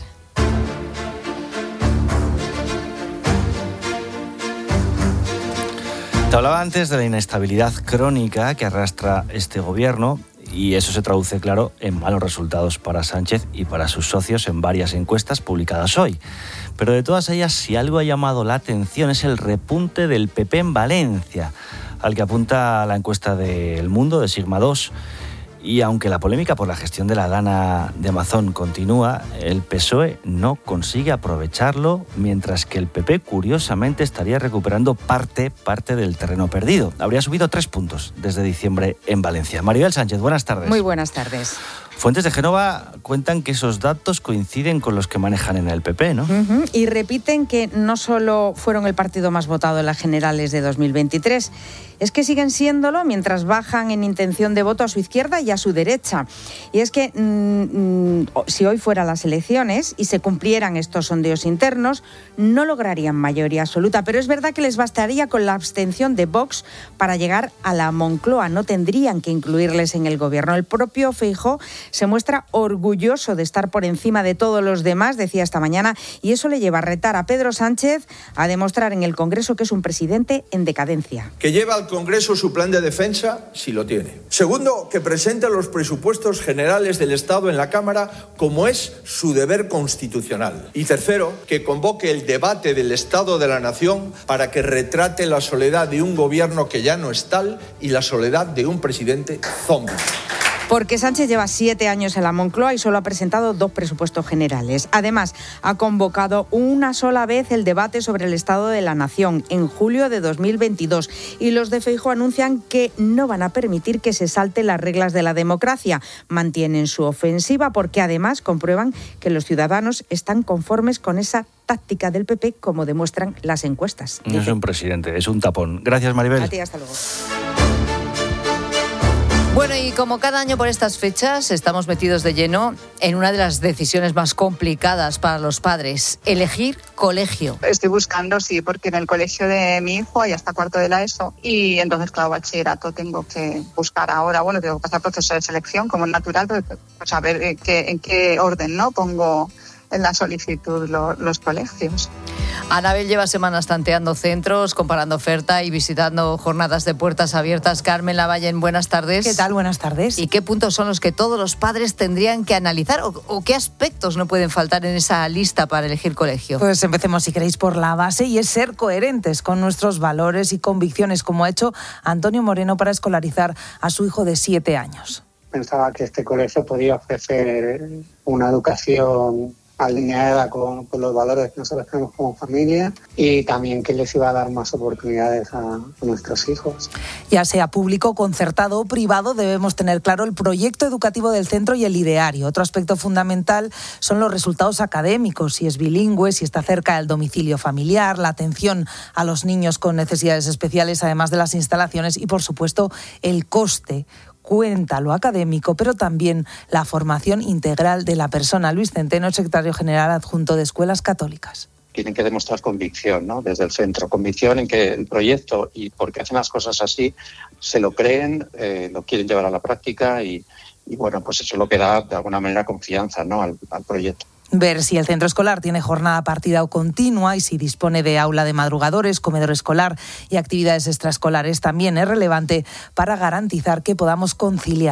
S5: Te hablaba antes de la inestabilidad crónica que arrastra este gobierno y eso se traduce, claro, en malos resultados para Sánchez y para sus socios en varias encuestas publicadas hoy. Pero de todas ellas, si algo ha llamado la atención es el repunte del PP en Valencia, al que apunta la encuesta de El Mundo, de Sigma 2. Y aunque la polémica por la gestión de la Dana de Mazón continúa, el PSOE no consigue aprovecharlo, mientras que el PP, curiosamente, estaría recuperando parte del terreno perdido. Habría subido 3 puntos desde diciembre en Valencia. Maribel Sánchez, buenas tardes.
S9: Muy buenas tardes.
S5: Fuentes de Génova cuentan que esos datos coinciden con los que manejan en el PP, ¿no?
S9: Y repiten que no solo fueron el partido más votado en las generales de 2023, es que siguen siéndolo mientras bajan en intención de voto a su izquierda y a su derecha. Y es que si hoy fueran las elecciones y se cumplieran estos sondeos internos, no lograrían mayoría absoluta. Pero es verdad que les bastaría con la abstención de Vox para llegar a la Moncloa. No tendrían que incluirles en el gobierno. El propio Feijóo se muestra orgulloso de estar por encima de todos los demás, decía esta mañana, y eso le lleva a retar a Pedro Sánchez a demostrar en el Congreso que es un presidente en decadencia.
S18: Que lleva al Congreso su plan de defensa, si lo tiene. Segundo, que presente los presupuestos generales del Estado en la Cámara como es su deber constitucional. Y tercero, que convoque el debate del Estado de la Nación para que retrate la soledad de un gobierno que ya no es tal y la soledad de un presidente zombi.
S9: Porque Sánchez lleva 7 años en la Moncloa y solo ha presentado 2 presupuestos generales. Además, ha convocado una sola vez el debate sobre el Estado de la Nación, en julio de 2022. Y los de Feijóo anuncian que no van a permitir que se salten las reglas de la democracia. Mantienen su ofensiva porque además comprueban que los ciudadanos están conformes con esa táctica del PP, como demuestran las encuestas.
S5: No es un presidente, es un tapón. Gracias, Maribel.
S9: A ti, hasta luego.
S4: Bueno, y como cada año por estas fechas estamos metidos de lleno en una de las decisiones más complicadas para los padres, elegir colegio.
S19: Estoy buscando, sí, porque en el colegio de mi hijo hay hasta cuarto de la ESO y entonces, claro, bachillerato tengo que buscar ahora. Bueno, tengo que pasar proceso de selección como es natural, pero pues a ver en qué orden, ¿no? Pongo en la solicitud los colegios.
S4: Anabel lleva semanas tanteando centros, comparando oferta y visitando jornadas de puertas abiertas. Carmen Lavallen, buenas tardes.
S20: ¿Qué tal? Buenas tardes.
S4: ¿Y qué puntos son los que todos los padres tendrían que analizar o qué aspectos no pueden faltar en esa lista para elegir colegio?
S20: Pues empecemos, si queréis, por la base, y es ser coherentes con nuestros valores y convicciones, como ha hecho Antonio Moreno para escolarizar a su hijo de 7 años.
S21: Pensaba que este colegio podía ofrecer una educación alineada con los valores que nosotros tenemos como familia y también que les iba a dar más oportunidades a nuestros hijos.
S20: Ya sea público, concertado o privado, debemos tener claro el proyecto educativo del centro y el ideario. Otro aspecto fundamental son los resultados académicos, si es bilingüe, si está cerca del domicilio familiar, la atención a los niños con necesidades especiales, además de las instalaciones y, por supuesto, el coste. Cuenta lo académico, pero también la formación integral de la persona. Luis Centeno, secretario general adjunto de Escuelas Católicas.
S22: Tienen que demostrar convicción, ¿no? Desde el centro, convicción en que el proyecto y porque hacen las cosas así, se lo creen, lo quieren llevar a la práctica y bueno, pues eso es lo que da de alguna manera confianza, ¿no? al proyecto.
S20: Ver si el centro escolar tiene jornada partida o continua y si dispone de aula de madrugadores, comedor escolar y actividades extraescolares también es relevante para garantizar que podamos conciliar.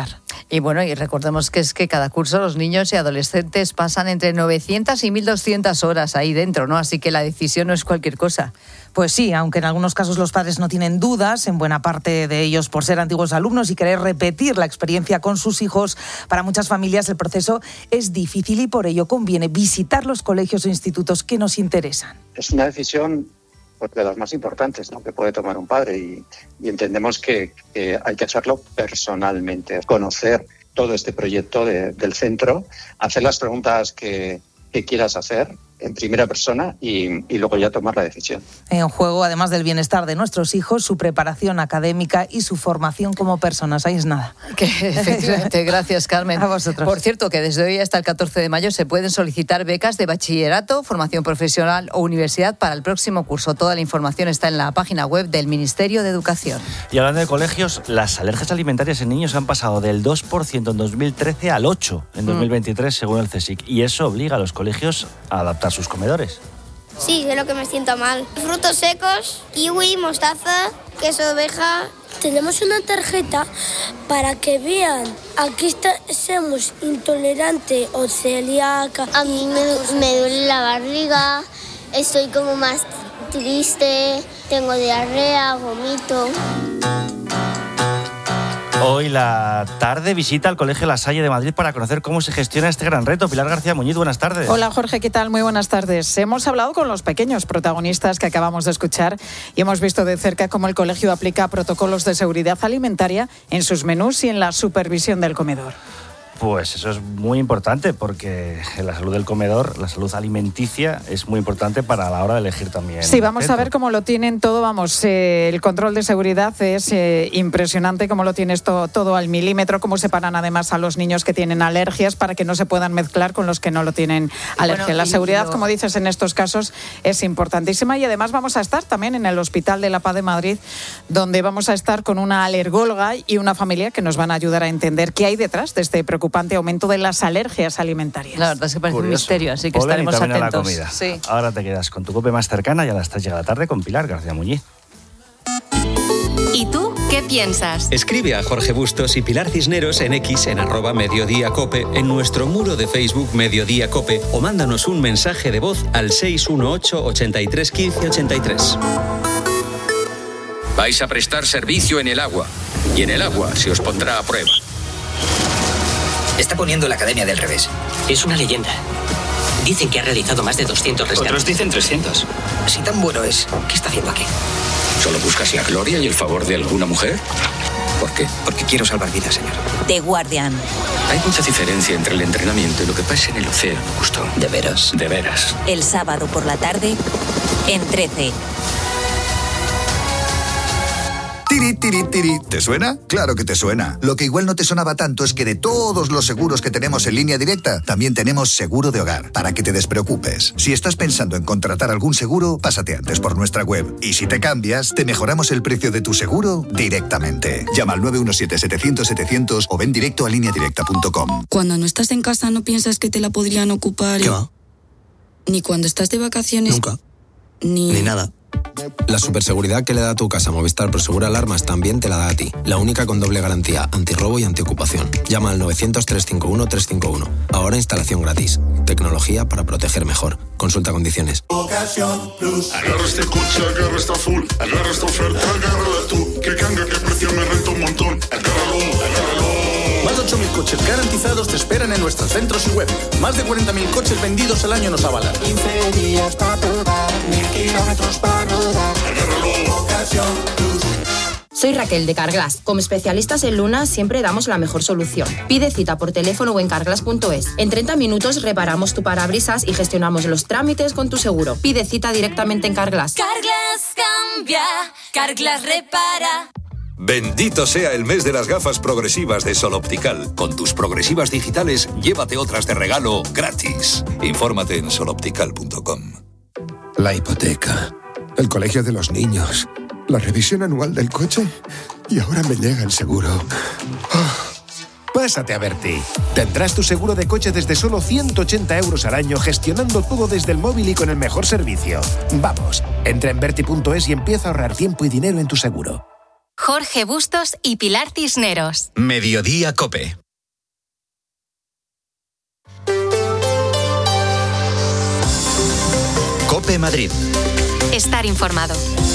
S4: Y bueno, y recordemos que es que cada curso los niños y adolescentes pasan entre 900 y 1.200 horas ahí dentro, ¿no? Así que la decisión no es cualquier cosa.
S20: Pues sí, aunque en algunos casos los padres no tienen dudas, en buena parte de ellos por ser antiguos alumnos y querer repetir la experiencia con sus hijos, para muchas familias el proceso es difícil y por ello conviene visitar los colegios o institutos que nos interesan.
S22: Es una decisión de las más importantes, ¿no?, que puede tomar un padre y entendemos que hay que hacerlo personalmente, conocer todo este proyecto del centro, hacer las preguntas que quieras hacer en primera persona y luego ya tomar la decisión.
S20: En juego, además del bienestar de nuestros hijos, su preparación académica y su formación como personas. Ahí es nada.
S4: Efectivamente, gracias, Carmen.
S20: A vosotros.
S4: Por cierto, que desde hoy hasta el 14 de mayo se pueden solicitar becas de bachillerato, formación profesional o universidad para el próximo curso. Toda la información está en la página web del Ministerio de Educación.
S5: Y hablando de colegios, las alergias alimentarias en niños han pasado del 2% en 2013 al 8% en 2023, según el CSIC. Y eso obliga a los colegios a adaptar sus comedores.
S1: Sí, de lo que me siento mal. Frutos secos, kiwi, mostaza, queso de oveja.
S10: Tenemos una tarjeta para que vean a qué somos intolerante o celíaca.
S1: A mí me duele la barriga, estoy como más triste, tengo diarrea, vomito.
S5: Hoy la tarde visita al Colegio La Salle de Madrid para conocer cómo se gestiona este gran reto. Pilar García Muñiz, buenas tardes.
S11: Hola Jorge, ¿qué tal? Muy buenas tardes. Hemos hablado con los pequeños protagonistas que acabamos de escuchar y hemos visto de cerca cómo el colegio aplica protocolos de seguridad alimentaria en sus menús y en la supervisión del comedor.
S5: Pues eso es muy importante porque la salud del comedor, la salud alimenticia es muy importante para la hora de elegir también.
S11: Sí, vamos a ver cómo lo tienen todo, el control de seguridad es impresionante, cómo lo tienes todo al milímetro, cómo separan además a los niños que tienen alergias para que no se puedan mezclar con los que no lo tienen alergia. Bueno, la seguridad, como dices, en estos casos es importantísima y además vamos a estar también en el Hospital de la Paz de Madrid, donde vamos a estar con una alergóloga y una familia que nos van a ayudar a entender qué hay detrás de este preocupante aumento de las alergias alimentarias.
S4: La verdad es que parece un misterio, así que estaremos atentos.
S5: A la comida.
S4: Sí.
S5: Ahora te quedas con tu COPE más cercana y a las 3 llega la tarde con Pilar García Muñiz.
S3: ¿Y tú qué piensas?
S2: Escribe a Jorge Bustos y Pilar Cisneros en X en @mediodíacope, en nuestro muro de Facebook Mediodía Cope o mándanos un mensaje de voz al 618 83 15 83.
S12: Vais a prestar servicio en el agua y en el agua se os pondrá a prueba.
S13: Está poniendo la Academia del Revés. Es una leyenda. Dicen que ha realizado más de 200 rescates.
S12: Otros dicen 300.
S13: Si tan bueno es, ¿qué está haciendo aquí?
S12: ¿Solo buscas la gloria y el favor de alguna mujer? ¿Por qué?
S13: Porque quiero salvar vidas, señor.
S23: The Guardian.
S12: Hay mucha diferencia entre el entrenamiento y lo que pasa en el océano, Gusto.
S13: ¿De veras?
S12: De veras.
S23: El sábado por la tarde, en 13.
S25: Tiri, tiri, tiri. ¿Te suena? Claro que te suena. Lo que igual no te sonaba tanto es que de todos los seguros que tenemos en Línea Directa, también tenemos seguro de hogar, para que te despreocupes. Si estás pensando en contratar algún seguro, pásate antes por nuestra web. Y si te cambias, te mejoramos el precio de tu seguro directamente. Llama al 917-700-700 o ven directo a lineadirecta.com.
S26: Cuando no estás en casa no piensas que te la podrían ocupar.
S25: ¿Qué va?
S26: Ni cuando estás de vacaciones.
S25: Nunca.
S26: Ni
S25: nada.
S27: La superseguridad que le da a tu casa Movistar Prosegur Alarmas también te la da a ti. La única con doble garantía, antirrobo y antiocupación. Llama al 900-351-351. Ahora instalación gratis. Tecnología para proteger mejor. Consulta condiciones.
S29: Ocasión Plus. Agarra este coche, agarra esta full. Agarra esta oferta, agárrala tú. Que canga, que precio me renta un montón. Agárralo.
S28: Más de 8.000 coches garantizados te esperan en nuestros centros y web. Más de 40.000 coches vendidos al año nos avalan.
S29: 15 días para probar, 1.000 kilómetros para rodar. Ocasión Plus.
S30: Soy Raquel de Carglass. Como especialistas en Luna siempre damos la mejor solución. Pide cita por teléfono o en carglass.es. En 30 minutos reparamos tu parabrisas y gestionamos los trámites con tu seguro. Pide cita directamente en Carglass.
S31: Carglass cambia, Carglass repara.
S24: Bendito sea el mes de las gafas progresivas de Sol Optical. Con tus progresivas digitales, llévate otras de regalo gratis. Infórmate en soloptical.com.
S32: La hipoteca, el colegio de los niños, la revisión anual del coche y ahora me llega el seguro. Pásate a Berti. Tendrás tu seguro de coche desde solo 180 euros al año, gestionando todo desde el móvil y con el mejor servicio. Vamos, entra en berti.es y empieza a ahorrar tiempo y dinero en tu seguro.
S3: Jorge Bustos y Pilar Cisneros.
S2: Mediodía Cope. COPE Madrid.
S3: Estar informado.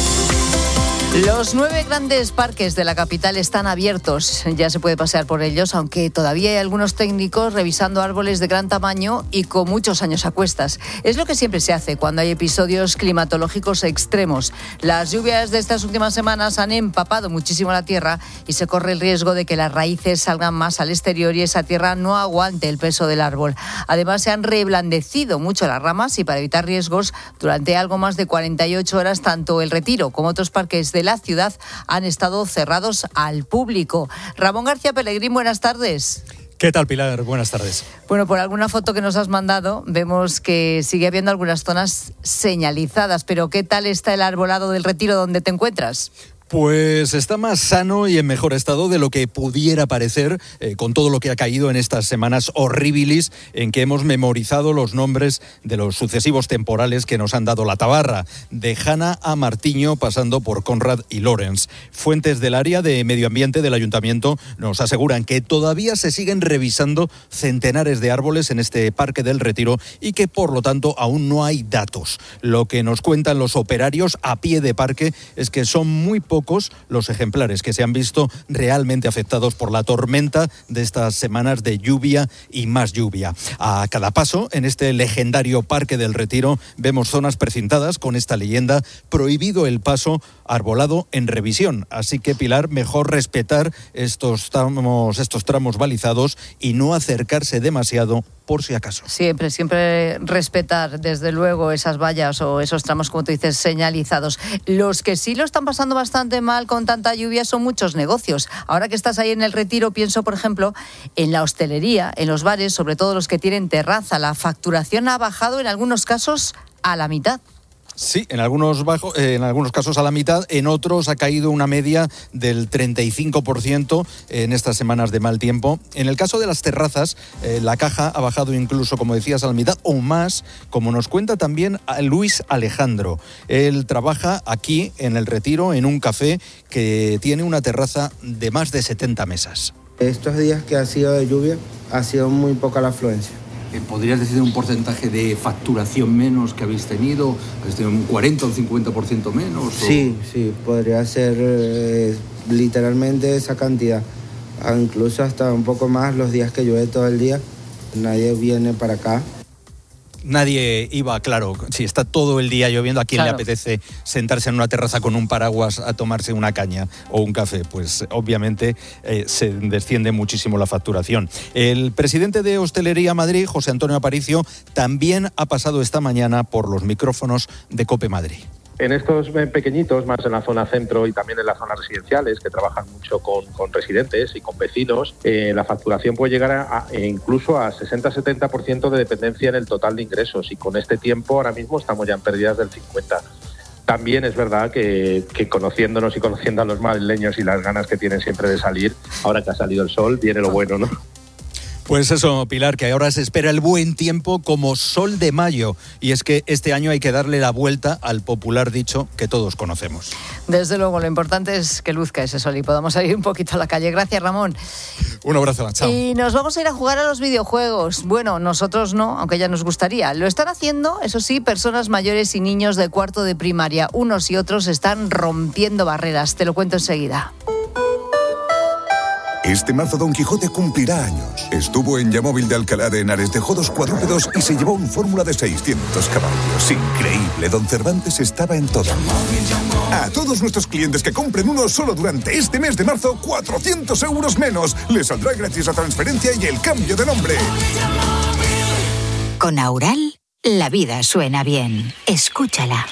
S4: Los 9 grandes parques de la capital están abiertos. Ya se puede pasear por ellos, aunque todavía hay algunos técnicos revisando árboles de gran tamaño y con muchos años a cuestas. Es lo que siempre se hace cuando hay episodios climatológicos extremos. Las lluvias de estas últimas semanas han empapado muchísimo la tierra y se corre el riesgo de que las raíces salgan más al exterior y esa tierra no aguante el peso del árbol. Además, se han reblandecido mucho las ramas y para evitar riesgos, durante algo más de 48 horas, tanto el Retiro como otros parques de la ciudad han estado cerrados al público. Ramón García Pellegrín, buenas tardes.
S6: ¿Qué tal, Pilar? Buenas tardes.
S4: Bueno, por alguna foto que nos has mandado, vemos que sigue habiendo algunas zonas señalizadas, pero ¿qué tal está el arbolado del Retiro donde te encuentras?
S6: Pues está más sano y en mejor estado de lo que pudiera parecer con todo lo que ha caído en estas semanas horribilis en que hemos memorizado los nombres de los sucesivos temporales que nos han dado la tabarra, de Jana a Martiño pasando por Conrad y Lorenz. Fuentes del área de medio ambiente del ayuntamiento nos aseguran que todavía se siguen revisando centenares de árboles en este Parque del Retiro y que por lo tanto aún no hay datos. Lo que nos cuentan los operarios a pie de parque es que son muy pocos los ejemplares que se han visto realmente afectados por la tormenta de estas semanas de lluvia y más lluvia. A cada paso, en este legendario Parque del Retiro, vemos zonas precintadas con esta leyenda: prohibido el paso, arbolado en revisión. Así que, Pilar, mejor respetar estos tramos balizados y no acercarse demasiado por si acaso.
S4: Siempre respetar, desde luego, esas vallas o esos tramos, como tú dices, señalizados. Los que sí lo están pasando bastante mal con tanta lluvia son muchos negocios. Ahora que estás ahí en el Retiro, pienso, por ejemplo, en la hostelería, en los bares, sobre todo los que tienen terraza. La facturación ha bajado en algunos casos a la mitad.
S6: Sí, en algunos casos a la mitad, en otros ha caído una media del 35% en estas semanas de mal tiempo. En el caso de las terrazas, la caja ha bajado incluso, como decías, a la mitad o más, como nos cuenta también Luis Alejandro. Él trabaja aquí en el Retiro, en un café que tiene una terraza de más de 70 mesas.
S7: Estos días que ha sido de lluvia, ha sido muy poca la afluencia.
S8: ¿Podrías decir un porcentaje de facturación menos que habéis tenido? ¿Habéis tenido un 40 o un 50% menos?
S7: Sí, podría ser literalmente esa cantidad. Incluso hasta un poco más los días que llueve todo el día. Nadie viene para acá.
S6: Nadie iba, claro, si está todo el día lloviendo, ¿a quién le apetece sentarse en una terraza con un paraguas a tomarse una caña o un café? Pues obviamente se desciende muchísimo la facturación. El presidente de Hostelería Madrid, José Antonio Aparicio, también ha pasado esta mañana por los micrófonos de COPE Madrid.
S9: En estos pequeñitos, más en la zona centro y también en las zonas residenciales, que trabajan mucho con residentes y con vecinos, la facturación puede llegar incluso a 60-70% de dependencia en el total de ingresos, y con este tiempo ahora mismo estamos ya en pérdidas del 50%. También es verdad que conociéndonos y conociendo a los madrileños y las ganas que tienen siempre de salir, ahora que ha salido el sol, viene lo bueno, ¿no?
S6: Pues eso, Pilar, que ahora se espera el buen tiempo como sol de mayo. Y es que este año hay que darle la vuelta al popular dicho que todos conocemos.
S4: Desde luego, lo importante es que luzca ese sol y podamos salir un poquito a la calle. Gracias, Ramón.
S6: Un abrazo, chao.
S4: Y nos vamos a ir a jugar a los videojuegos. Bueno, nosotros no, aunque ya nos gustaría. Lo están haciendo, eso sí, personas mayores y niños de cuarto de primaria. Unos y otros están rompiendo barreras. Te lo cuento enseguida.
S14: Este marzo Don Quijote cumplirá años. Estuvo en Yamóvil de Alcalá de Henares, dejó 2 cuadrúpedos y se llevó un Fórmula de 600 caballos. Increíble, Don Cervantes estaba en todo. A todos nuestros clientes que compren uno solo durante este mes de marzo, 400 euros menos. Les saldrá gratis la transferencia y el cambio de nombre.
S15: Con Aural, la vida suena bien. Escúchala.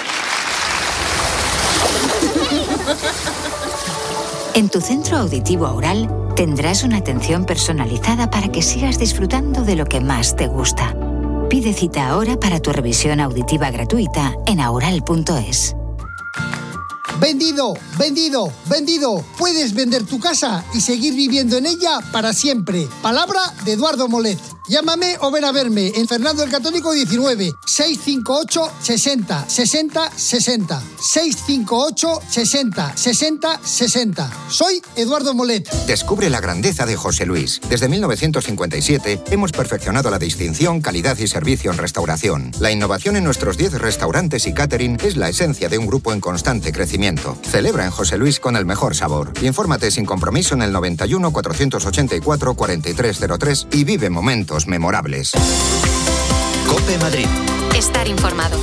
S15: En tu centro auditivo Aural tendrás una atención personalizada para que sigas disfrutando de lo que más te gusta. Pide cita ahora para tu revisión auditiva gratuita en aural.es.
S16: ¡Vendido! ¡Vendido! ¡Vendido! Puedes vender tu casa y seguir viviendo en ella para siempre. Palabra de Eduardo Molet. Llámame o ven a verme en Fernando el Católico 19 658 60 60 60 658 60 60 60. Soy Eduardo Molet.
S1: Descubre la grandeza de José Luis. Desde 1957 hemos perfeccionado la distinción, calidad y servicio en restauración. La innovación en nuestros 10 restaurantes y catering es la esencia de un grupo en constante crecimiento. Celebra en José Luis con el mejor sabor. Infórmate sin compromiso en el 91 484 4303 y vive momentos memorables.
S2: COPE Madrid.
S3: Estar informado.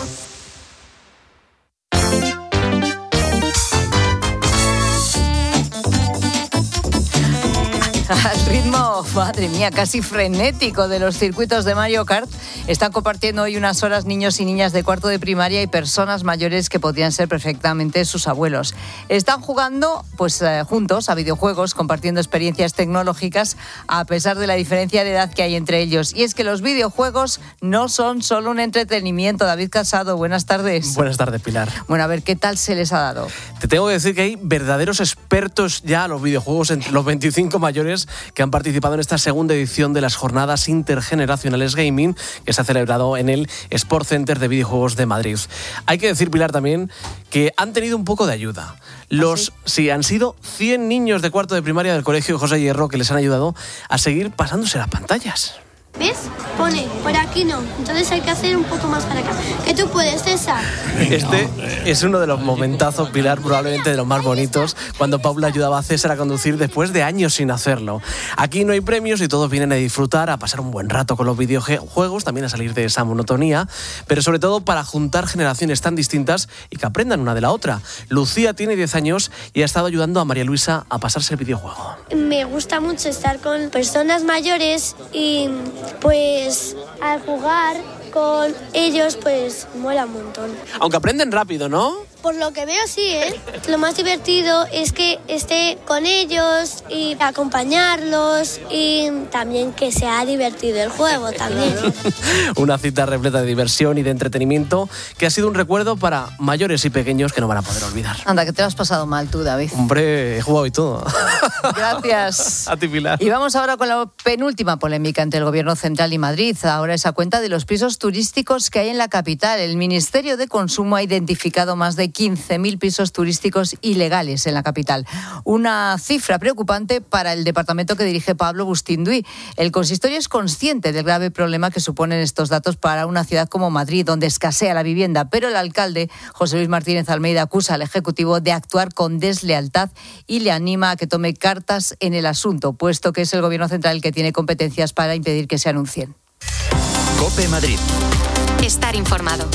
S4: Al ritmo, madre mía, casi frenético de los circuitos de Mario Kart, están compartiendo hoy unas horas niños y niñas de cuarto de primaria y personas mayores que podrían ser perfectamente sus abuelos. Están jugando juntos a videojuegos, compartiendo experiencias tecnológicas a pesar de la diferencia de edad que hay entre ellos. Y es que los videojuegos no son solo un entretenimiento. David Casado, buenas tardes.
S5: Buenas tardes, Pilar.
S4: Bueno, a ver, ¿qué tal se les ha dado?
S5: Te tengo que decir que hay verdaderos expertos ya a los videojuegos entre los 25 mayores que han participado en esta segunda edición de las jornadas intergeneracionales gaming que se ha celebrado en el Sport Center de Videojuegos de Madrid. Hay que decir, Pilar, también que han tenido un poco de ayuda. Sí, han sido 100 niños de cuarto de primaria del Colegio José Hierro que les han ayudado a seguir pasándose las pantallas.
S10: ¿Ves? Pone, por aquí no. Entonces hay que hacer un poco más para acá. Que tú puedes, César.
S5: Este es uno de los momentazos, Pilar, probablemente de los más bonitos, cuando Paula ayudaba a César a conducir después de años sin hacerlo. Aquí no hay premios y todos vienen a disfrutar, a pasar un buen rato con los videojuegos, también a salir de esa monotonía, pero sobre todo para juntar generaciones tan distintas y que aprendan una de la otra. Lucía tiene 10 años y ha estado ayudando a María Luisa a pasarse el videojuego.
S10: Me gusta mucho estar con personas mayores y pues al jugar con ellos pues mola un montón.
S5: Aunque aprenden rápido, ¿no?
S10: Por lo que veo sí, ¿eh? Lo más divertido es que esté con ellos y acompañarlos y también que sea divertido el juego también.
S5: Una cita repleta de diversión y de entretenimiento que ha sido un recuerdo para mayores y pequeños que no van a poder olvidar.
S4: Anda, que te lo has pasado mal tú, David.
S5: Hombre, he jugado y todo.
S4: Gracias.
S5: A ti, Pilar.
S4: Y vamos ahora con la penúltima polémica entre el Gobierno Central y Madrid. Ahora es a cuenta de los pisos turísticos que hay en la capital. El Ministerio de Consumo ha identificado más de 15.000 pisos turísticos ilegales en la capital. Una cifra preocupante para el departamento que dirige Pablo Bustinduy. El consistorio es consciente del grave problema que suponen estos datos para una ciudad como Madrid, donde escasea la vivienda, pero el alcalde, José Luis Martínez Almeida, acusa al Ejecutivo de actuar con deslealtad y le anima a que tome cartas en el asunto, puesto que es el Gobierno Central el que tiene competencias para impedir que se anuncien.
S2: COPE Madrid.
S3: Estar informado.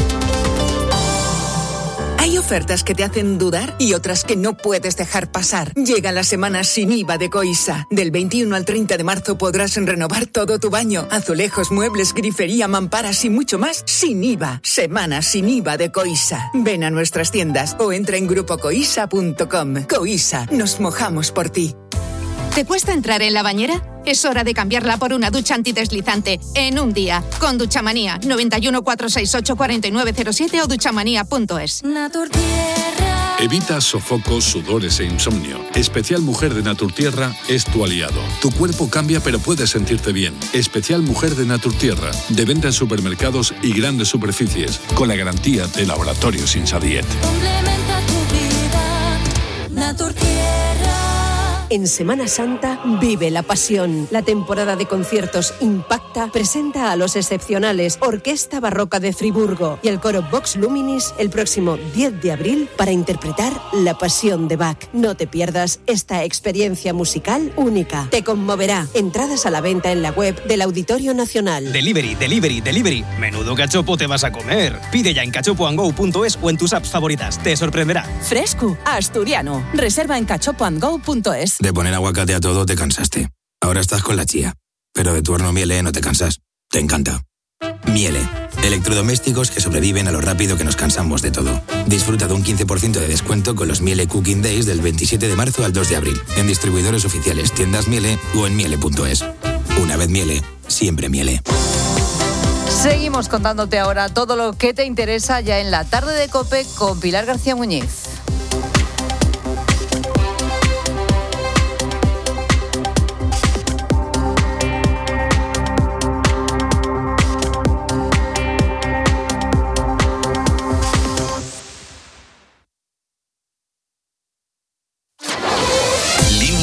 S11: Hay ofertas que te hacen dudar y otras que no puedes dejar pasar. Llega la semana sin IVA de Coisa. Del 21 al 30 de marzo podrás renovar todo tu baño. Azulejos, muebles, grifería, mamparas y mucho más sin IVA. Semana sin IVA de Coisa. Ven a nuestras tiendas o entra en grupocoisa.com. Coisa, nos mojamos por ti.
S12: ¿Te cuesta entrar en la bañera? Es hora de cambiarla por una ducha antideslizante en un día. Con Duchamanía, 91 468 4907 o duchamanía.es.
S13: Evita sofocos, sudores e insomnio. Especial Mujer de Naturtierra es tu aliado. Tu cuerpo cambia pero puedes sentirte bien. Especial Mujer de Naturtierra, de venta en supermercados y grandes superficies, con la garantía de Laboratorios Insadiet.
S17: Complementa tu vida, Naturtierra.
S18: En Semana Santa vive la pasión. La temporada de conciertos Impacta presenta a Los Excepcionales, Orquesta Barroca de Friburgo y el coro Vox Luminis el próximo 10 de abril para interpretar La Pasión de Bach. No te pierdas esta experiencia musical única. Te conmoverá. Entradas a la venta en la web del Auditorio Nacional.
S19: Delivery, delivery, delivery. Menudo cachopo te vas a comer. Pide ya en cachopoandgo.es o en tus apps favoritas. Te sorprenderá.
S20: Fresco, asturiano. Reserva en cachopoandgo.es.
S27: De poner aguacate a todo te cansaste. Ahora estás con la chía. Pero de tu horno Miele no te cansas. Te encanta. Miele. Electrodomésticos que sobreviven a lo rápido que nos cansamos de todo. Disfruta de un 15% de descuento con los Miele Cooking Days del 27 de marzo al 2 de abril. En distribuidores oficiales, tiendas Miele o en miele.es. Una vez Miele, siempre Miele.
S4: Seguimos contándote ahora todo lo que te interesa ya en la tarde de COPE con Pilar García Muñiz.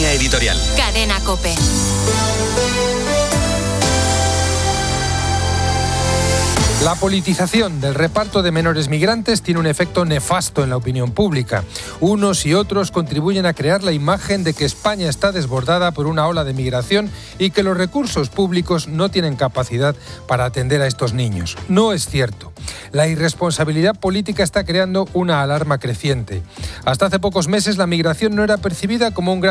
S2: Línea editorial.
S3: Cadena COPE.
S8: La politización del reparto de menores migrantes tiene un efecto nefasto en la opinión pública. Unos y otros contribuyen a crear la imagen de que España está desbordada por una ola de migración y que los recursos públicos no tienen capacidad para atender a estos niños. No es cierto. La irresponsabilidad política está creando una alarma creciente. Hasta hace pocos meses la migración no era percibida como un gran